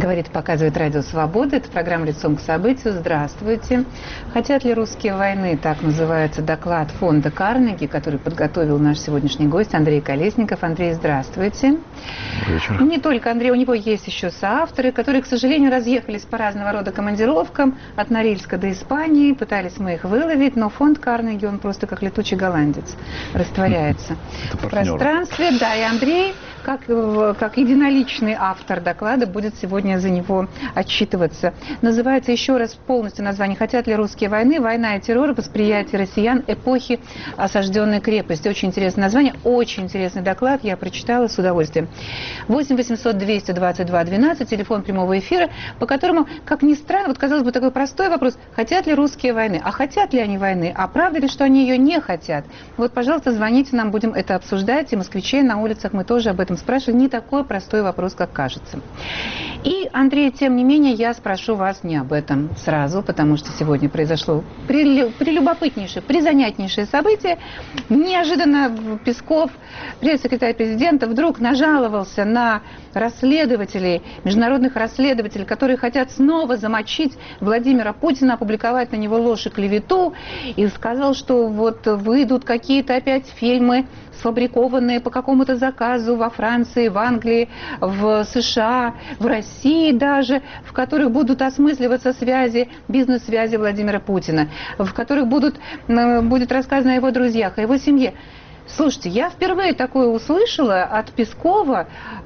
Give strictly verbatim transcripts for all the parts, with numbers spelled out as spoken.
Говорит, показывает Радио Свобода. Это программа «Лицом к событию». Здравствуйте. Хотят ли русские войны? Так называется доклад фонда Карнеги, который подготовил наш сегодняшний гость Андрей Колесников. Андрей, здравствуйте. Вечер. Не только Андрей, у него есть еще соавторы, которые, к сожалению, разъехались по разного рода командировкам от Норильска до Испании. Пытались мы их выловить, но фонд Карнеги, он просто как летучий голландец растворяется в пространстве. Да, и Андрей, как, как единоличный автор доклада, будет сегодня за него отчитываться. Называется еще раз полностью название «Хотят ли русские войны? Война и террор. Восприятие россиян эпохи осажденной крепости». Очень интересное название, очень интересный доклад. Я прочитала с удовольствием. восемь восемьсот двести двадцать два двенадцать, телефон прямого эфира, по которому, как ни странно, вот казалось бы такой простой вопрос: хотят ли русские войны? А хотят ли они войны? А правда ли, что они ее не хотят? Вот, пожалуйста, звоните нам, будем это обсуждать. И москвичей на улицах мы тоже об этом спрашивали. Не такой простой вопрос, как кажется. И, Андрей, тем не менее, я спрошу вас не об этом сразу, потому что сегодня произошло прелюбопытнейшее, призанятнейшее событие. Неожиданно Песков, пресс-секретарь президента, вдруг нажаловался на расследователей, международных расследователей, которые хотят снова замочить Владимира Путина, опубликовать на него ложь и клевету, и сказал, что вот выйдут какие-то опять фильмы, сфабрикованные по какому-то заказу во Франции, в Англии, в США, в России даже, в которых будут осмысливаться связи, бизнес-связи Владимира Путина, в которых будут, будет рассказано о его друзьях, о его семье. Слушайте, я впервые такое услышала от Пескова,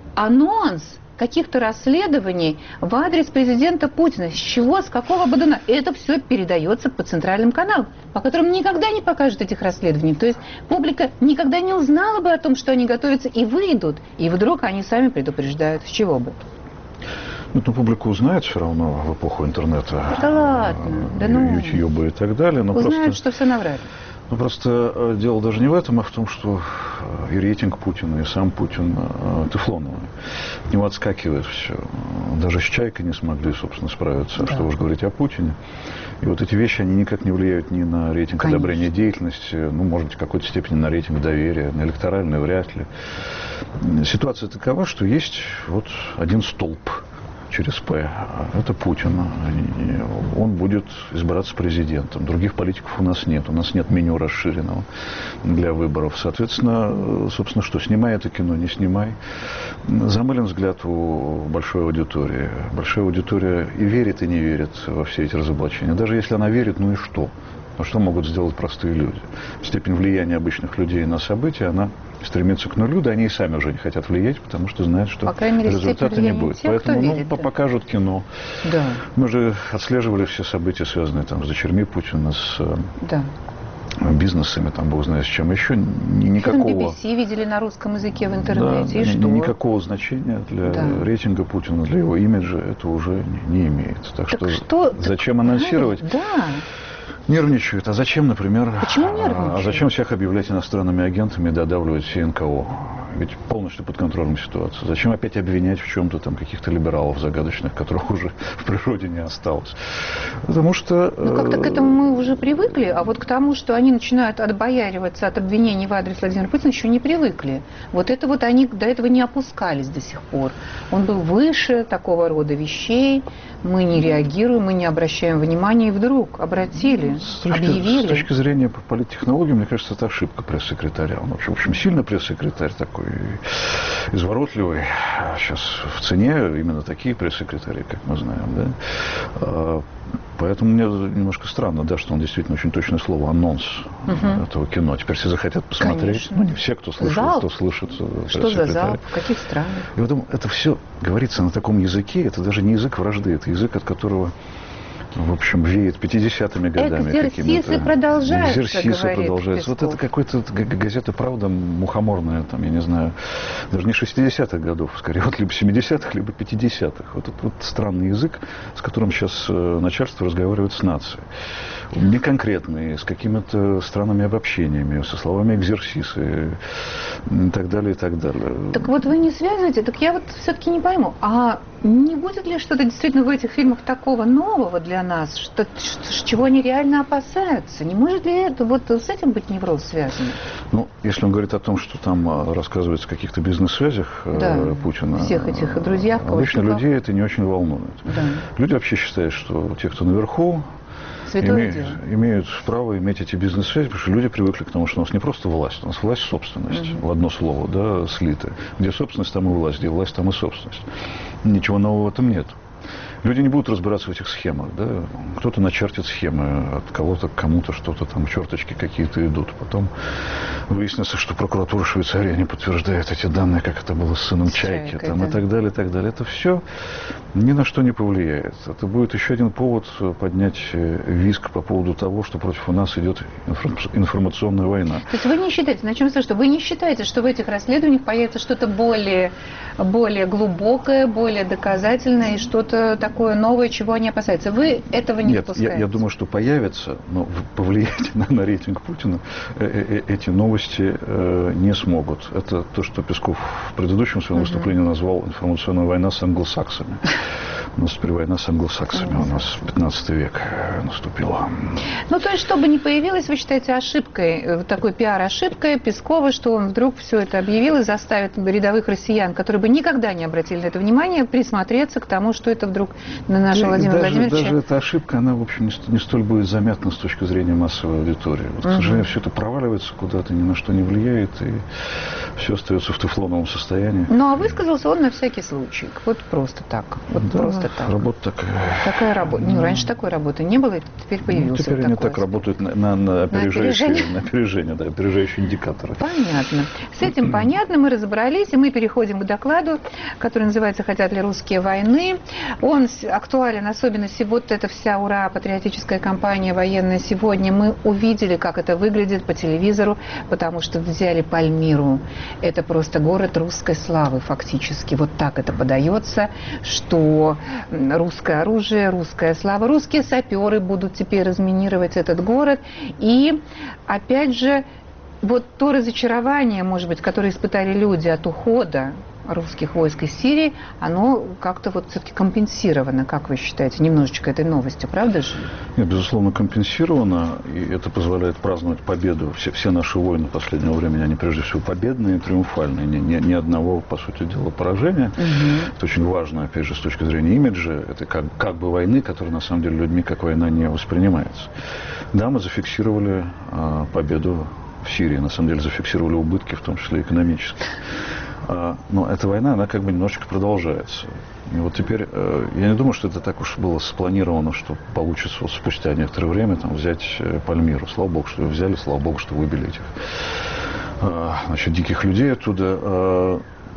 анонс каких-то расследований в адрес президента Путина. С чего, с какого бодуна? Это все передается по центральным каналам, по которым никогда не покажут этих расследований. То есть публика никогда не узнала бы о том, что они готовятся и выйдут. И вдруг они сами предупреждают. С чего бы? Ну, публика узнает все равно в эпоху интернета. Да ладно. Да ну. Ютьюба и так далее. Но узнают, просто... что все наврали. Ну, просто дело даже не в этом, а в том, что и рейтинг Путина, и сам Путин тефлоновый. От него отскакивает все. Даже с «Чайкой» не смогли, собственно, справиться. Да. Что уж говорить о Путине. И вот эти вещи, они никак не влияют ни на рейтинг Конечно. Одобрения деятельности, ну, может быть, в какой-то степени на рейтинг доверия, на электоральный вряд ли. Ситуация такова, что есть вот один столб через «П». Это Путин. Он будет избираться президентом. Других политиков у нас нет. У нас нет меню расширенного для выборов. Соответственно, собственно, что, снимай это кино, не снимай. Замылен взгляд у большой аудитории. Большая аудитория и верит, и не верит во все эти разоблачения. Даже если она верит, ну и что? Ну что могут сделать простые люди? Степень влияния обычных людей на события, она стремится к нулю, да они и сами уже не хотят влиять, потому что знают, что По крайней мере, результата не будет. Тех, Поэтому ну, видит, покажут кино. Да. Мы же отслеживали все события, связанные там, с дочерьми Путина, с да. бизнесами, там, бог знает с чем еще. Никакого... би би си видели на русском языке в интернете, да, и что? Никакого значения для да. рейтинга Путина, для его имиджа это уже не имеет. Так, так что, что зачем так анонсировать? Да. Нервничают. А зачем, например, Почему нервничают? А зачем всех объявлять иностранными агентами и додавливать все эн ка о? Ведь полностью под контролем ситуация. Зачем опять обвинять в чем-то там каких-то либералов загадочных, которых уже в природе не осталось? Потому что... Ну, как-то к этому мы уже привыкли, а вот к тому, что они начинают отбояриваться от обвинений в адрес Владимира Путина, еще не привыкли. Вот это вот они до этого не опускались до сих пор. Он был выше такого рода вещей, мы не реагируем, мы не обращаем внимания, и вдруг обратили, с точки, объявили. С точки зрения политтехнологии, мне кажется, это ошибка пресс-секретаря. Он, в общем, сильно пресс-секретарь такой изворотливый. Сейчас в цене именно такие пресс-секретари, как мы знаем. Да? Поэтому мне немножко странно, да, что он действительно очень точное слово, анонс угу. этого кино. Теперь все захотят посмотреть. Конечно. Ну, не все, кто слышит, залп. кто слышит. Что за залп? В каких странах? И потом это все говорится на таком языке, это даже не язык вражды, это язык, от которого, в общем, веет пятидесятыми годами. Экзерсисы продолжаются, Экзерсисы продолжаются. Вот это какой-то газета «Правда» мухоморная, там, я не знаю, даже не шестидесятых годов, скорее, вот либо семидесятых, либо пятидесятых. Вот этот вот странный язык, с которым сейчас начальство разговаривает с нацией. Неконкретный, с какими-то странными обобщениями, со словами «экзерсисы» и так далее, и так далее. Так вот вы не связываете, так я вот все-таки не пойму, а Не будет ли что-то действительно в этих фильмах такого нового для нас, что, что, чего они реально опасаются? Не может ли это вот с этим быть невроз связан? Ну, если он говорит о том, что там рассказывается о каких-то бизнес-связях да, Путина, всех этих друзьях, обычно людей это не очень волнует. Да. Люди вообще считают, что те, кто наверху, имеют, имеют право иметь эти бизнес-связи, потому что люди привыкли к тому, что у нас не просто власть, у нас власть — собственность, mm-hmm. в одно слово, да, слиты. Где собственность, там и власть, где власть, там и собственность. Ничего нового в этом нет. Люди не будут разбираться в этих схемах, да. Кто-то начертит схемы, от кого-то к кому-то что-то там, черточки какие-то идут. Потом выяснится, что прокуратура Швейцарии не подтверждает эти данные, как это было с сыном Чайки, Чайкой, там, да. и так далее, и так далее. Это все ни на что не повлияет. Это будет еще один повод поднять визг по поводу того, что против нас идет информационная война. То есть вы не считаете, на чем что, вы не считаете, что в этих расследованиях появится что-то более, более глубокое, более доказательное и что-то такое такое новое, чего они опасаются. Вы этого не Нет, допускаете? Я, я думаю, что появится, но повлиять на, на рейтинг Путина э, э, эти новости э, не смогут. Это то, что Песков в предыдущем своем uh-huh. выступлении назвал информационная война с англосаксами. У нас теперь война с англосаксами. У нас пятнадцатый век наступила. Ну, то есть, чтобы не появилось, вы считаете, ошибкой, такой пиар-ошибкой Пескова, что он вдруг все это объявил и заставит рядовых россиян, которые бы никогда не обратили на это внимание, присмотреться к тому, что это вдруг на нашего Владимира даже, Владимировича. Даже эта ошибка, она, в общем, не, не столь будет заметна с точки зрения массовой аудитории. Вот, угу. К сожалению, все это проваливается куда-то, ни на что не влияет, и все остается в тефлоновом состоянии. Ну, а высказался он на всякий случай. Вот просто так. Вот да, просто так. Работа такая. Такая работа. Ну, раньше такой работы не было, и теперь появился. Ну, теперь они так работают на, на, на опережающие, на опережение, на опережение, да, опережающие индикаторы. Понятно. С этим понятно, мы разобрались, и мы переходим к докладу, который называется «Хотят ли русские войны?». Он актуален, особенно вот эта вся ура, патриотическая кампания военная сегодня. Мы увидели, как это выглядит по телевизору, потому что взяли Пальмиру. Это просто город русской славы фактически. Вот так это подается, что русское оружие, русская слава, русские саперы будут теперь разминировать этот город. И, опять же, вот то разочарование, может быть, которое испытали люди от ухода русских войск из Сирии, оно как-то вот все-таки компенсировано, как вы считаете, немножечко этой новостью, правда же? Нет, безусловно, компенсировано, и это позволяет праздновать победу. Все, все наши войны последнего времени, они прежде всего победные, триумфальные, ни, ни, ни одного, по сути дела, поражения. Угу. Это очень важно, опять же, с точки зрения имиджа, это как, как бы войны, которая на самом деле людьми как война не воспринимается. Да, мы зафиксировали а, победу в Сирии, на самом деле зафиксировали убытки, в том числе экономические. Но эта война, она как бы немножечко продолжается. И вот теперь, я не думаю, что это так уж было спланировано, что получится вот спустя некоторое время там, взять Пальмиру. Слава богу, что ее взяли, слава богу, что выбили этих, значит, диких людей оттуда.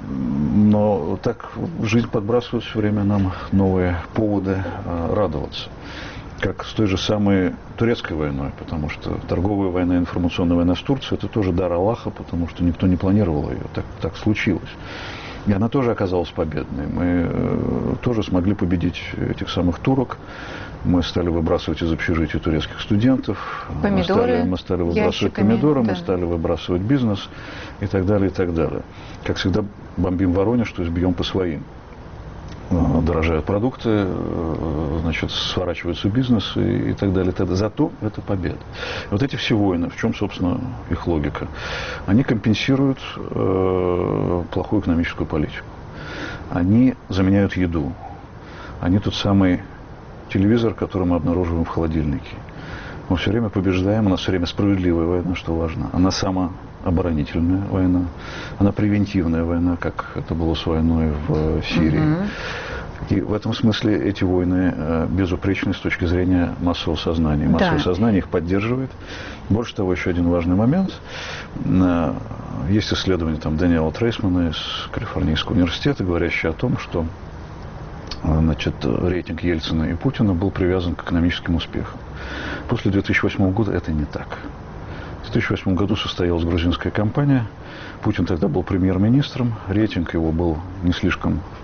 Но так жизнь подбрасывает все время нам новые поводы радоваться. Как с той же самой турецкой войной, потому что торговая война, информационная война с Турцией, это тоже дар Аллаха, потому что никто не планировал ее, так, так случилось. И она тоже оказалась победной. Мы э, тоже смогли победить этих самых турок. Мы стали выбрасывать из общежития турецких студентов, помидоры, мы стали, мы стали выбрасывать ящиками, помидоры, да. мы стали выбрасывать бизнес и так далее, и так далее. Как всегда, бомбим Воронеж, то есть бьем по своим. Дорожают продукты, значит, сворачивается бизнес и, и так далее, и так далее. Зато это победа. И вот эти все войны, в чем, собственно, их логика? Они компенсируют э, плохую экономическую политику. Они заменяют еду. Они тот самый телевизор, который мы обнаруживаем в холодильнике. Мы все время побеждаем, у нас все время справедливая война, что важно. Она самооборонительная война, она превентивная война, как это было с войной в Сирии. Uh-huh. И в этом смысле эти войны э, безупречны с точки зрения массового сознания. Массовое да. сознание их поддерживает. Больше того, еще один важный момент. Э, есть исследование там, Дэниела Трейсмана из Калифорнийского университета, говорящее о том, что э, значит, рейтинг Ельцина и Путина был привязан к экономическим успехам. После две тысячи восьмого года это не так. В две тысячи восьмом году состоялась грузинская кампания. Путин тогда был премьер-министром. Рейтинг его был не слишком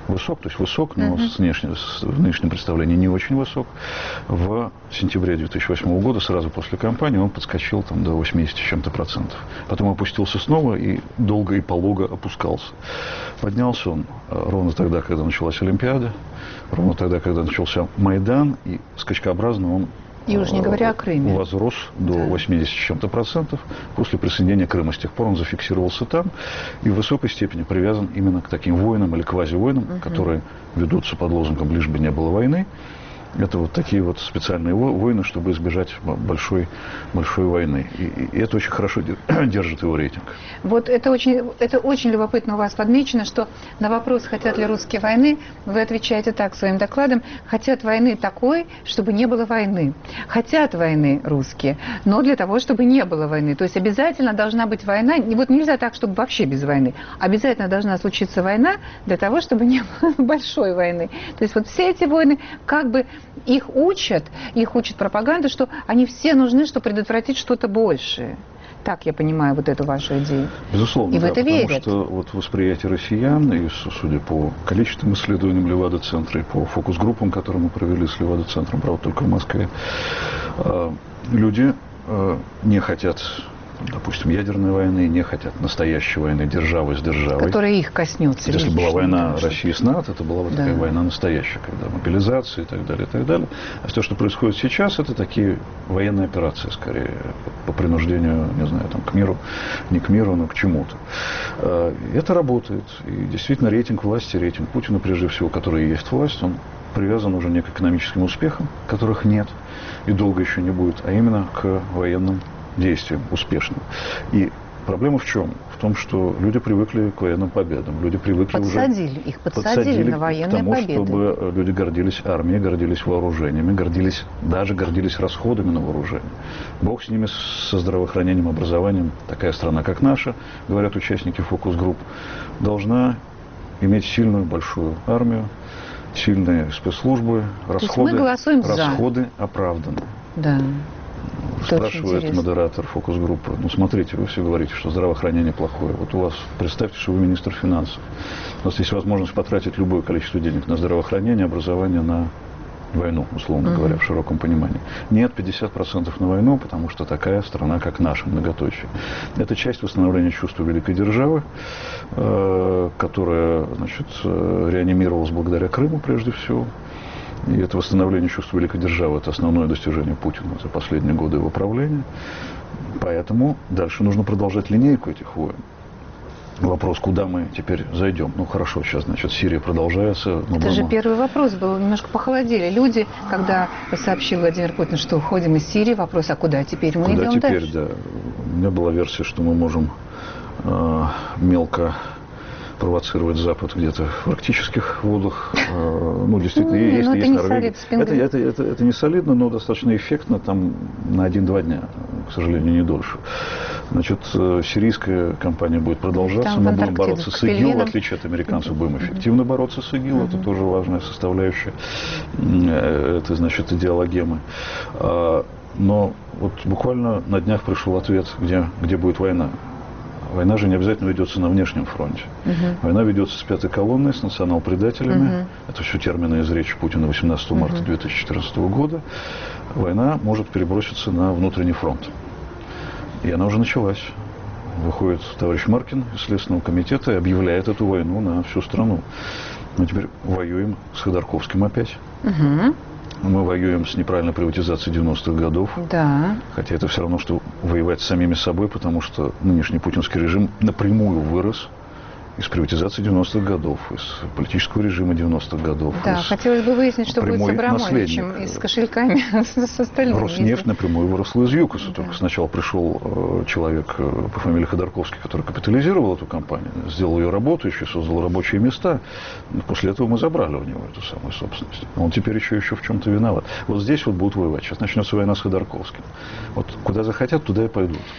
высок, то есть высок, но Uh-huh. с, внешне, с внешним представлением не очень высок. В сентябре две тысячи восьмого года, сразу после кампании, он подскочил там, до восьмидесяти с чем-то процентов. Потом опустился снова и долго и полого опускался. Поднялся он ровно тогда, когда началась Олимпиада, ровно тогда, когда начался Майдан, и скачкообразно он И уж не говоря о Крыме. возрос до Да. восьмидесяти с чем-то процентов после присоединения Крыма. С тех пор он зафиксировался там и в высокой степени привязан именно к таким войнам или квазивойнам, угу. которые ведутся под лозунгом «лишь бы не было войны». Это вот такие вот специальные войны, чтобы избежать большой, большой войны. И, и это очень хорошо держит его рейтинг. Вот это очень, это очень любопытно у вас подмечено, что на вопрос, хотят ли русские войны, вы отвечаете так своим докладом: хотят войны такой, чтобы не было войны. Хотят войны русские, но для того, чтобы не было войны. То есть обязательно должна быть война. И вот нельзя так, чтобы вообще без войны. Обязательно должна случиться война для того, чтобы не было большой войны. То есть вот все эти войны, как бы их учат, их учат пропаганда, что они все нужны, чтобы предотвратить что-то большее. Так я понимаю вот эту вашу идею. Безусловно, и в да, это потому верят. что вот восприятие россиян, и судя по количеству исследований Левада-центра и по фокус-группам, которые мы провели с Левада-центром, правда, только в Москве, люди не хотят, допустим, ядерной войны, не хотят настоящей войны державы с державой. Которая их коснется. Если лично, была война да, России с НАТО, это была вот да. такая война настоящая, когда мобилизация и так далее, и так далее. А все, что происходит сейчас, это такие военные операции, скорее, по принуждению, не знаю, там, к миру, не к миру, но к чему-то. Это работает. И действительно рейтинг власти, рейтинг Путина, прежде всего, который и есть власть, он привязан уже не к экономическим успехам, которых нет и долго еще не будет, а именно к военным действиям успешным. И проблема в чем? В том, что люди привыкли к военным победам. Люди привыкли подсадили, уже... Их подсадили, подсадили на военные к тому, победы. чтобы люди гордились армией, гордились вооружениями, гордились, даже гордились расходами на вооружение. Бог с ними, со здравоохранением, образованием. Такая страна, как наша, говорят участники фокус-групп, должна иметь сильную, большую армию, сильные спецслужбы, расходы, расходы оправданы. Да. Спрашивает модератор фокус-группы: ну, смотрите, вы все говорите, что здравоохранение плохое. Вот у вас, представьте, что вы министр финансов. У нас есть возможность потратить любое количество денег на здравоохранение, образование, на войну, условно говоря, в широком понимании. Нет, пятьдесят процентов на войну, потому что такая страна, как наша, многоточие. Это часть восстановления чувства великой державы, э, которая, значит, реанимировалась благодаря Крыму, прежде всего. И это восстановление чувства великой державы – это основное достижение Путина за последние годы его правления. Поэтому дальше нужно продолжать линейку этих войн. Вопрос, куда мы теперь зайдем. Ну, хорошо, сейчас, значит, Сирия продолжается. Это будем... же первый вопрос был. Немножко похолодели люди, когда сообщил Владимир Путин, что уходим из Сирии. Вопрос, а куда теперь мы куда идем теперь, дальше? Да. У меня была версия, что мы можем э, мелко провоцировать Запад где-то в арктических водах. Ну, действительно, ну, есть, это есть не Норвегия. Солид, это, это, это, это не солидно, но достаточно эффектно, там на один-два дня, к сожалению, не дольше. Значит, сирийская кампания будет продолжаться, там мы будем бороться с ИГИЛ, в отличие от американцев, будем эффективно бороться с ИГИЛ, это тоже важная составляющая этой, значит, идеологемы. Но вот буквально на днях пришел ответ, где, где будет война. Война же не обязательно ведется на внешнем фронте. Uh-huh. Война ведется с пятой колонной, с национал-предателями. Uh-huh. Это все термины из речи Путина восемнадцатого марта две тысячи четырнадцатого года. Война может переброситься на внутренний фронт. И она уже началась. Выходит товарищ Маркин из Следственного комитета и объявляет эту войну на всю страну. Мы теперь воюем с Ходорковским опять. Uh-huh. Мы воюем с неправильной приватизацией девяностых годов. Да. Хотя это все равно, что воевать с самими собой, потому что нынешний путинский режим напрямую вырос из приватизации девяностых годов, из политического режима девяностых годов. Да, хотелось бы выяснить, что будет с Абрамовичем и с кошельками, с остальными. Роснефть напрямую выросла из ЮКОСа. Да. Только сначала пришел человек по фамилии Ходорковский, который капитализировал эту компанию, сделал ее работающей, создал рабочие места. После этого мы забрали у него эту самую собственность. Он теперь еще, еще в чем-то виноват. Вот здесь вот будут воевать. Сейчас начнется война с Ходорковским. Вот куда захотят, туда и пойдут.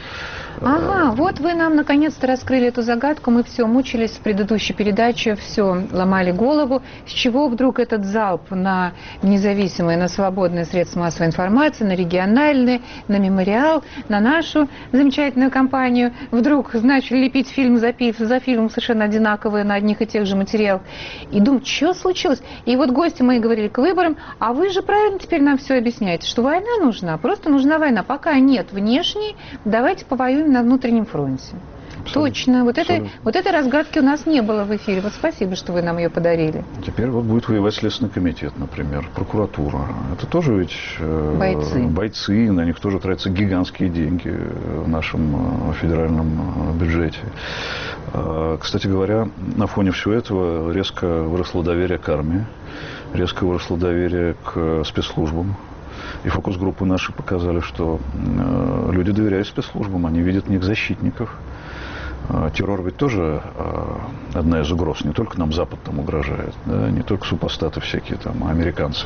Ага, вот вы нам наконец-то раскрыли эту загадку. Мы все мучились в предыдущей передаче, все ломали голову. С чего вдруг этот залп на независимые, на свободные средства массовой информации, на региональные, на Мемориал, на нашу замечательную компанию? Вдруг начали лепить фильм за, за фильмом совершенно одинаковые на одних и тех же материалах. И думаю, что случилось? И вот гости мои говорили к выборам, а вы же правильно теперь нам все объясняете, что война нужна, просто нужна война. Пока нет внешней, давайте повоюем на внутреннем фронте. Абсолютно. Точно. Вот этой, вот этой разгадки у нас не было в эфире. Вот спасибо, что вы нам ее подарили. Теперь вот будет воевать Следственный комитет, например, прокуратура. Это тоже ведь э, бойцы. бойцы, на них тоже тратятся гигантские деньги в нашем э, федеральном э, бюджете. Э, кстати говоря, на фоне всего этого резко выросло доверие к армии, резко выросло доверие к спецслужбам. И фокус-группы наши показали, что э, люди доверяют спецслужбам, они видят в них защитников. Э, террор ведь тоже э, одна из угроз. Не только нам Запад там угрожает, да, не только супостаты всякие там, американцы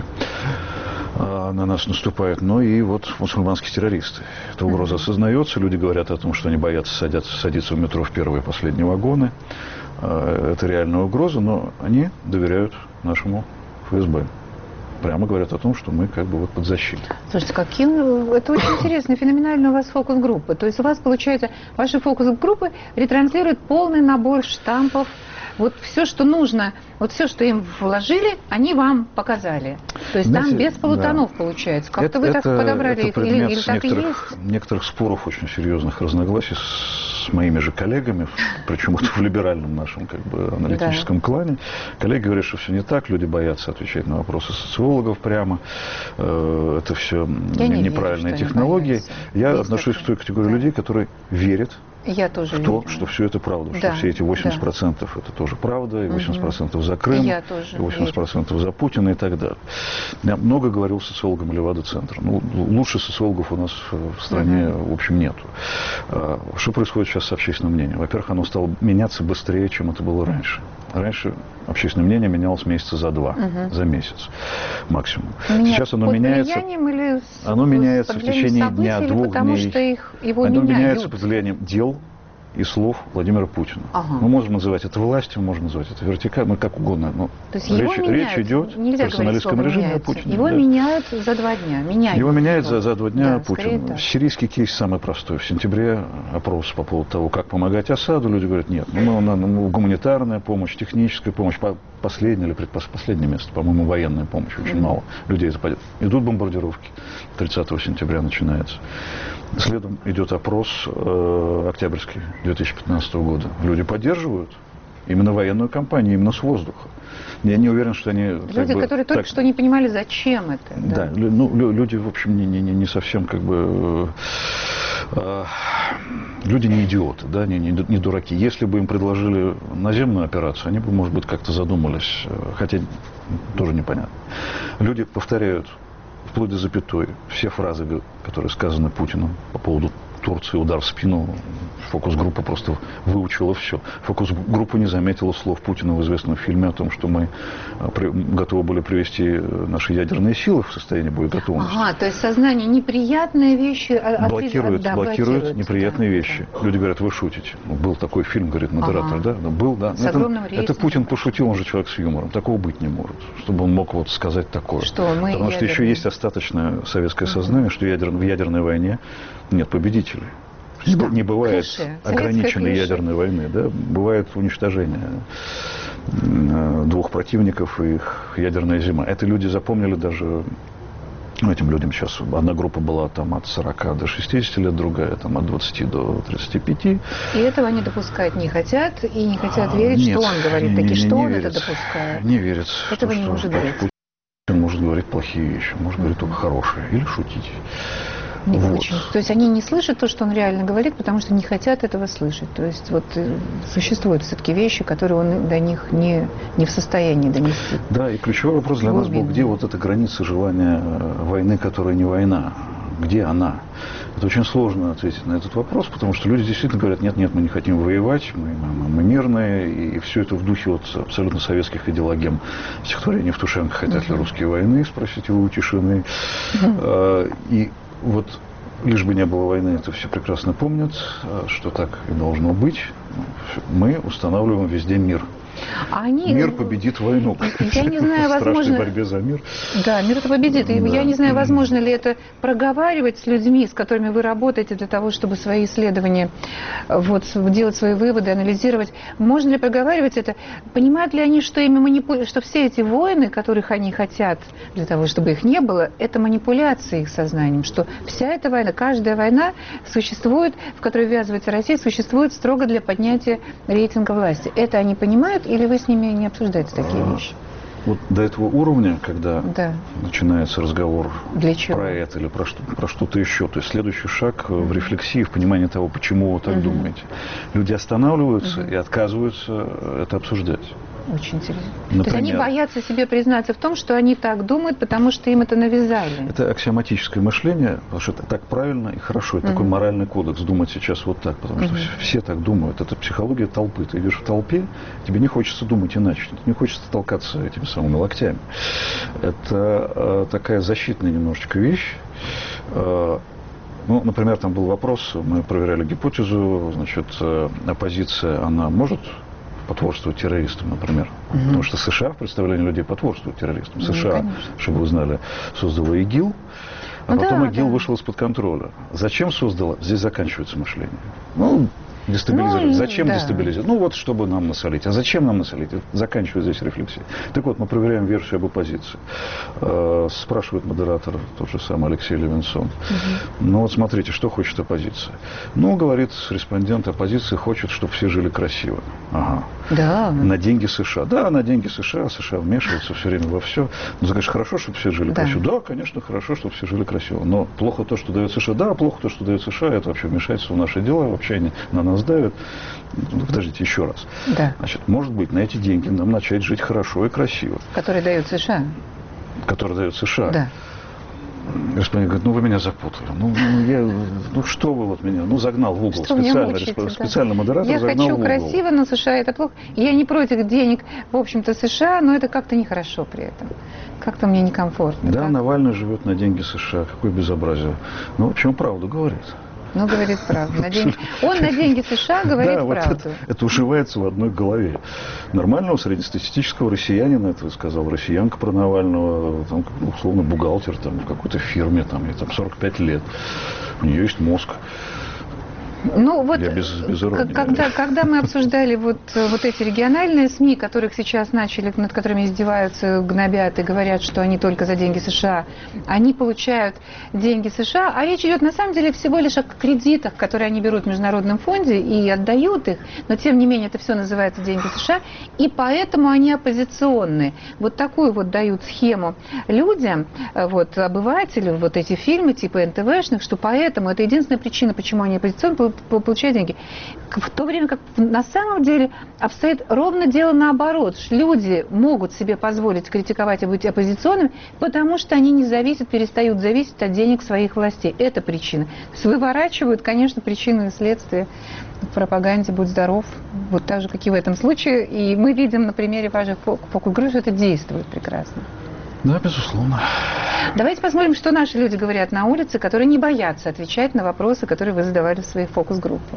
э, на нас наступают, но и вот мусульманские террористы. Эта угроза осознается, люди говорят о том, что они боятся садиться, садиться в метро в первые и последние вагоны. Э, это реальная угроза, но они доверяют нашему эф эс бэ. Прямо говорят о том, что мы как бы вот под защитой. Слушайте, каким... это очень интересно, феноменально у вас фокус-группы. То есть у вас, получается, ваши фокус-группы ретранслируют полный набор штампов. Вот все, что нужно, вот все, что им вложили, они вам показали. То есть знаете, там без полутонов да. получается. Как-то вы это, так подобрали это их, или, или так и есть? Некоторых споров, очень серьезных разногласий с моими же коллегами, причем в либеральном нашем как бы аналитическом да. клане. Коллеги говорят, что все не так, люди боятся отвечать на вопросы социологов прямо. Это все Я неправильные не верю, технологии. Я есть отношусь такое. к той категории да. людей, которые верят Я тоже в то, верю. что все это правда, да, что все эти восемьдесят процентов да. это тоже правда, и восемьдесят процентов угу. за Крым, Я тоже и восемьдесят процентов за Путина и так далее. Я много говорил с социологом Левада-центра. Ну, лучше социологов у нас в стране, угу. в общем, нету. Что происходит сейчас с общественным мнением? Во-первых, оно стало меняться быстрее, чем это было раньше. Раньше общественное мнение менялось месяца за два, угу. за месяц максимум. Меня сейчас оно меняется. Или с, оно меняется в течение событий, дня, двух потому дней. Что их, его оно меняют. меняется под влиянием дел и слов Владимира Путина. Ага. Мы можем называть это властью, можем назвать это вертикалью, мы как угодно. Но То есть речь, его речь идет в персоналистском режиме о Путине. Его да. меняют за два дня. Меняют его меняют за, за два дня да, Путин. Сирийский кейс самый простой. В сентябре опрос по поводу того, как помогать Асаду. Люди говорят, нет, ну, мы, ну, гуманитарная помощь, техническая помощь, последнее или предпоследнее место, по-моему, военная помощь. Очень mm-hmm. мало людей западет. Идут бомбардировки. тридцатого сентября начинается. Следом идет опрос э, октябрьский две тысячи пятнадцатого года. Люди поддерживают именно военную кампанию, именно с воздуха. Я не уверен, что они... Люди, как бы, которые только так, что не понимали, зачем это. Да, да ну, люди, в общем, не, не, не совсем как бы... Э, люди не идиоты, да, не, не, не дураки. Если бы им предложили наземную операцию, они бы, может быть, как-то задумались. Хотя тоже непонятно. Люди повторяют вплоть до запятой все фразы, которые сказаны Путиным по поводу Турции, удар в спину. Фокус-группа просто выучила все. Фокус-группа не заметила слов Путина в известном фильме о том, что мы готовы были привести наши ядерные силы в состояние боеготовности. Ага, то есть сознание неприятные вещи от... блокирует, да, блокирует, блокирует неприятные да, вещи. Да. Люди говорят, вы шутите. Был такой фильм, говорит модератор, ага. да? Был, да. С это, это Путин пошутил, он же человек с юмором. Такого быть не может, чтобы он мог вот сказать такое. Что мы Потому ядерные... что еще есть остаточное советское сознание, что ядер... в ядерной войне нет победителей. Что? Не бывает клише. ограниченной ядерной войны, да? Бывает уничтожение двух противников и их ядерная зима. Это люди запомнили даже, ну, этим людям сейчас, одна группа была там от сорока до шестидесяти лет, другая там от двадцати до тридцати пяти. И этого они допускать не хотят, и не хотят а, верить, нет, что он говорит, не, таки, не, что не он верится, это допускает. Не верится. Этого что, не что, может что, быть. Путин может говорить плохие вещи, может говорить только хорошие, или шутить. Вот. Очень. То есть они не слышат то, что он реально говорит, потому что не хотят этого слышать. То есть вот существуют все-таки вещи, которые он до них не, не в состоянии донести. Да, и ключевой вопрос для нас был, где вот эта граница желания войны, которая не война? Где она? Это очень сложно ответить на этот вопрос, потому что люди действительно говорят, нет, нет, мы не хотим воевать, мы, мы, мы мирные, и все это в духе вот абсолютно советских идеологем. Стихотворение Евтушенко «Хотят ли русские войны?» спросите вы у Тишины. И вот лишь бы не было войны, это все прекрасно помнят, что так и должно быть. Мы устанавливаем везде мир. Они... Мир победит войну. Я не знаю, в страшной возможно... борьбе за мир. Да, мир это победит. И Да. я не знаю, возможно ли это проговаривать с людьми, с которыми вы работаете, для того, чтобы свои исследования, вот, делать свои выводы, анализировать. Можно ли проговаривать это? Понимают ли они, что ими манипу... что все эти войны, которых они хотят, для того, чтобы их не было, это манипуляция их сознанием, что вся эта война, каждая война существует, в которой ввязывается Россия, существует строго для поднятия рейтинга власти. Это они понимают, или вы с ними не обсуждаете такие вещи? Вот до этого уровня, когда да. начинается разговор Для чего? про это или про, что, про что-то еще, то есть следующий шаг в рефлексии, в понимании того, почему вы так uh-huh. думаете. Люди останавливаются uh-huh. и отказываются это обсуждать. Очень интересно. Например, то есть они боятся себе признаться в том, что они так думают, потому что им это навязали. Это аксиоматическое мышление, потому что это так правильно и хорошо. Это uh-huh. такой моральный кодекс, думать сейчас вот так, потому что uh-huh. все так думают. Это психология толпы. Ты идешь в толпе, тебе не хочется думать иначе, не хочется толкаться этими самыми локтями. Это э, такая защитная немножечко вещь. Э, ну, например, там был вопрос, мы проверяли гипотезу, значит, э, оппозиция, она может потворствовать террористам, например. Mm-hmm. Потому что США в представлении людей потворствуют террористам. Mm-hmm, США, конечно. чтобы вы знали, создала ИГИЛ, а ну, потом да, ИГИЛ да. вышел из-под контроля. Зачем создала? Здесь заканчивается мышление. Ну, дестабилизировать. Ну, зачем да. дестабилизировать? Ну, вот, чтобы нам насолить. А зачем нам насолить? Заканчивает здесь рефлексия. Так вот, мы проверяем версию об оппозиции. Спрашивает модератор, тот же самый Алексей Левинсон. Угу. Ну, вот смотрите, что хочет оппозиция. Ну, говорит респондент, оппозиция хочет, чтобы все жили красиво. Ага. Да. На деньги США. Да, на деньги США. США вмешиваются все время во все. Ну, скажешь, хорошо, чтобы все жили да. красиво. Да, конечно, хорошо, чтобы все жили красиво. Но плохо то, что дает США. Да, плохо то, что дает США. Это вообще вмешательство в наши дела. Вообще они на нас давят. Ну, подождите, еще раз. Да. Значит, может быть, на эти деньги нам начать жить хорошо и красиво. Которые дают США. Которые дают США. Да. Респондент говорит, ну вы меня запутали. Ну, ну, я, ну что вы вот меня, ну загнал в угол. Что Специально, мучаете, респо... да. специально модератор я загнал в угол. Я хочу красиво, но США это плохо. Я не против денег, в общем-то, США, но это как-то нехорошо при этом. Как-то мне некомфортно. Да, как... Навальный живет на деньги США. Какое безобразие. Ну, в общем, правду говорит. Ну, говорит правду. На деньги... Он на деньги США говорит да, правду. Вот это, это уживается в одной голове. Нормального среднестатистического россиянина, это сказал россиянка про Навального, там, условно, бухгалтер там, в какой-то фирме, там, ей там сорок пять лет, у нее есть мозг. Ну вот, без, без иронии, когда, когда мы обсуждали вот, вот эти региональные СМИ, которых сейчас начали, над которыми издеваются, гнобят и говорят, что они только за деньги США, они получают деньги США, а речь идет на самом деле всего лишь о кредитах, которые они берут в Международном фонде и отдают их, но тем не менее это все называется деньги США, и поэтому они оппозиционные. Вот такую вот дают схему людям, вот, обывателю, вот эти фильмы типа эн тэ вэ-шных, что поэтому это единственная причина, почему они оппозиционные, получать деньги. В то время как на самом деле обстоит ровно дело наоборот. Люди могут себе позволить критиковать и быть оппозиционными, потому что они не зависят, перестают зависеть от денег своих властей. Это причина. То есть выворачивают, конечно, причины и следствия в пропаганде «Будь здоров», вот так же, как и в этом случае. И мы видим на примере ваших фокус-групп, что это действует прекрасно. Да, безусловно. Давайте посмотрим, что наши люди говорят на улице, которые не боятся отвечать на вопросы, которые вы задавали в своих фокус-группах.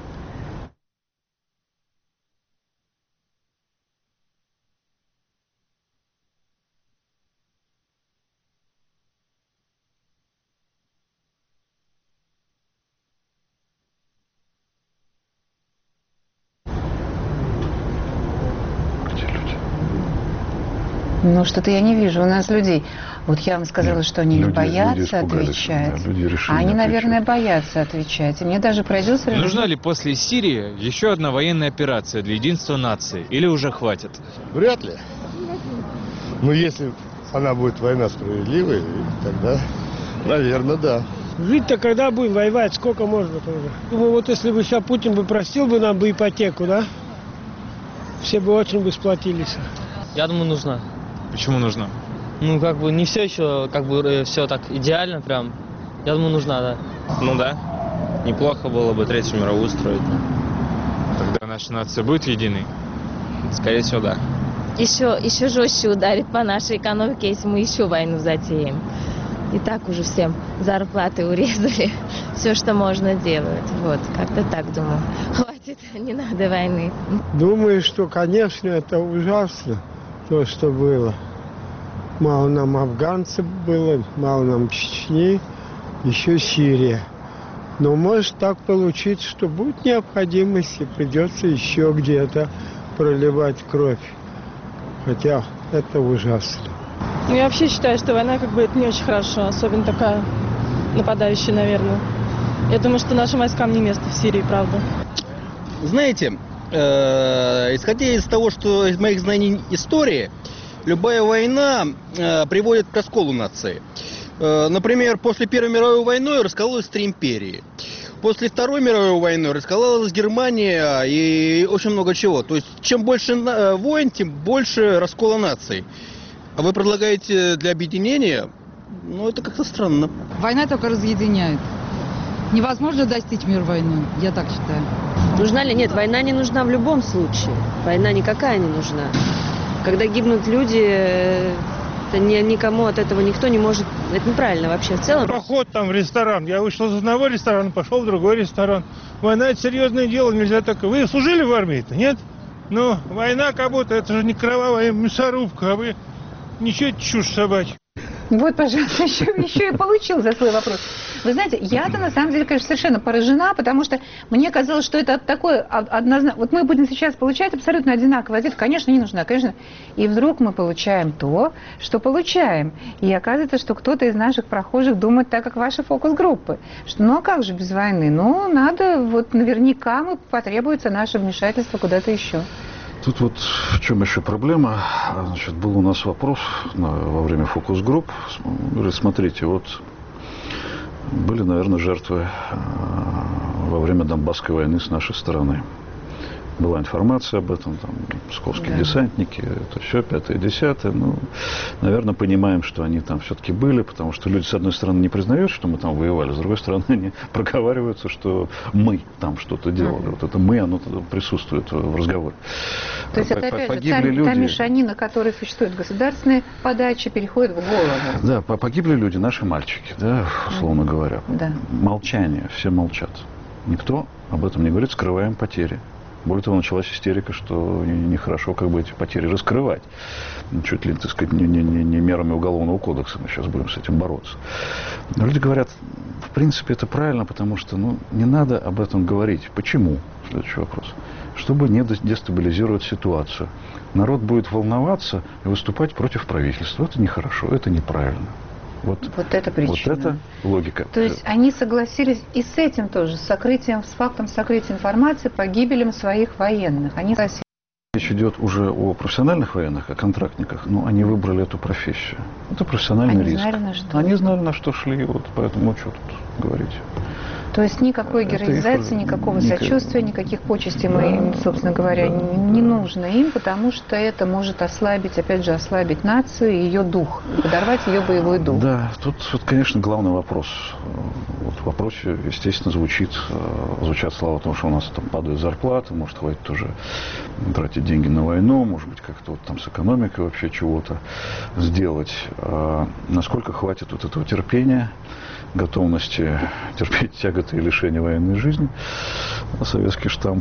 Ну, что-то я не вижу у нас людей. Вот я вам сказала, Нет, что они люди, не боятся люди отвечать. Да, люди а они, наверное, отвечать. боятся отвечать. И мне даже продюсер... Нужна ли после Сирии еще одна военная операция для единства нации? Или уже хватит? Вряд ли. Но если она будет война справедливой, тогда, наверное, да. Жить-то когда будем воевать, сколько можно тоже. Думаю, вот если бы сейчас Путин бы простил бы нам бы ипотеку, да? Все бы очень бы сплотились. Я думаю, нужна. Почему нужна? Ну, как бы не все еще, как бы все так идеально прям. Я думаю, нужна, да. Ну да. Неплохо было бы Третью мировую устроить. Тогда наша нация будет единой? Скорее всего, да. Еще, еще жестче ударит по нашей экономике, если мы еще войну затеем. И так уже всем зарплаты урезали. Все, что можно, делают. Вот, как-то так думаю. Хватит, не надо войны. Думаю, что, конечно, это ужасно, то, что было. Мало нам афганцев было, мало нам Чечни, еще Сирия. Но может так получиться, что будет необходимость и придется еще где-то проливать кровь. Хотя это ужасно. Ну, я вообще считаю, что война как бы это не очень хорошо, особенно такая нападающая, наверное. Я думаю, что нашим войскам не место в Сирии, правда. Знаете, э, исходя из того, что из моих знаний истории, любая война э, приводит к расколу нации. Э, например, после Первой мировой войны раскололось три империи. После Второй мировой войны раскололась Германия и очень много чего. То есть, чем больше войн, тем больше раскола наций. А вы предлагаете для объединения? Ну, это как-то странно. Война только разъединяет. Невозможно достичь мира войной, я так считаю. Нужна ли? Нет, война не нужна в любом случае. Война никакая не нужна. Когда гибнут люди, это ни, никому от этого никто не может... Это неправильно вообще в целом. Проход там в ресторан. Я вышел из одного ресторана, пошел в другой ресторан. Война — это серьезное дело, нельзя так... Вы служили в армии-то, нет? Ну, война как будто, это же не кровавая мясорубка, а вы... Ничего, чушь собачья. Вот, пожалуйста, еще, еще и получил за свой вопрос. Вы знаете, я-то на самом деле, конечно, совершенно поражена, потому что мне казалось, что это такое однозначно... Вот мы будем сейчас получать абсолютно одинаковый ответ. Конечно, не нужна, конечно. И вдруг мы получаем то, что получаем. И оказывается, что кто-то из наших прохожих думает так, как ваши фокус-группы. Что, ну а как же без войны? Ну, надо, вот наверняка мы, потребуется наше вмешательство куда-то еще. Тут вот в чем еще проблема. Значит, был у нас вопрос на, во время фокус-групп. Говорит, смотрите, вот были, наверное, жертвы во время Донбасской войны с нашей стороны. Была информация об этом, там, псковские да. десантники, это все, пятое, десятое. Ну, наверное, понимаем, что они там все-таки были, потому что люди, с одной стороны, не признают, что мы там воевали, с другой стороны, они проговариваются, что мы там что-то делали. Mm-hmm. Вот это мы, оно присутствует в разговоре. То есть, это, опять же, та, люди... та мешанина, которая существует в государственной подаче, переходит в голову. Да, погибли люди, наши мальчики, да, условно mm-hmm. говоря. Да. Молчание, все молчат. Никто об этом не говорит, скрываем потери. Более того, началась истерика, что нехорошо как бы эти потери раскрывать. Чуть ли, так сказать, не, не, не мерами уголовного кодекса мы сейчас будем с этим бороться. Но люди говорят, в принципе, это правильно, потому что ну, не надо об этом говорить. Почему? Следующий вопрос. Чтобы не дестабилизировать ситуацию. Народ будет волноваться и выступать против правительства. Это нехорошо, это неправильно. Вот, вот это причина. Вот это логика. То есть они согласились и с этим тоже, с сокрытием, с фактом сокрытия информации по гибелям своих военных. Они согласились. Речь идет уже о профессиональных военных, о контрактниках, но они выбрали эту профессию. Это профессиональный они риск. Знали, на что. Они знали, на что шли, вот поэтому что тут говорить. То есть никакой героизации, никакого Ник... сочувствия, никаких почестей, да, мы, собственно говоря, да. не, не нужно им, потому что это может ослабить, опять же, ослабить нацию и ее дух, подорвать ее боевой дух. Да, тут, вот, конечно, главный вопрос. Вот в вопросе, естественно, звучит, звучат слова о том, что у нас там падают зарплаты, может, хватит тоже тратить деньги на войну, может быть, как-то вот там с экономикой вообще чего-то сделать. А насколько хватит вот этого терпения, готовности терпеть тяготы и лишения военной жизни, советский штамп,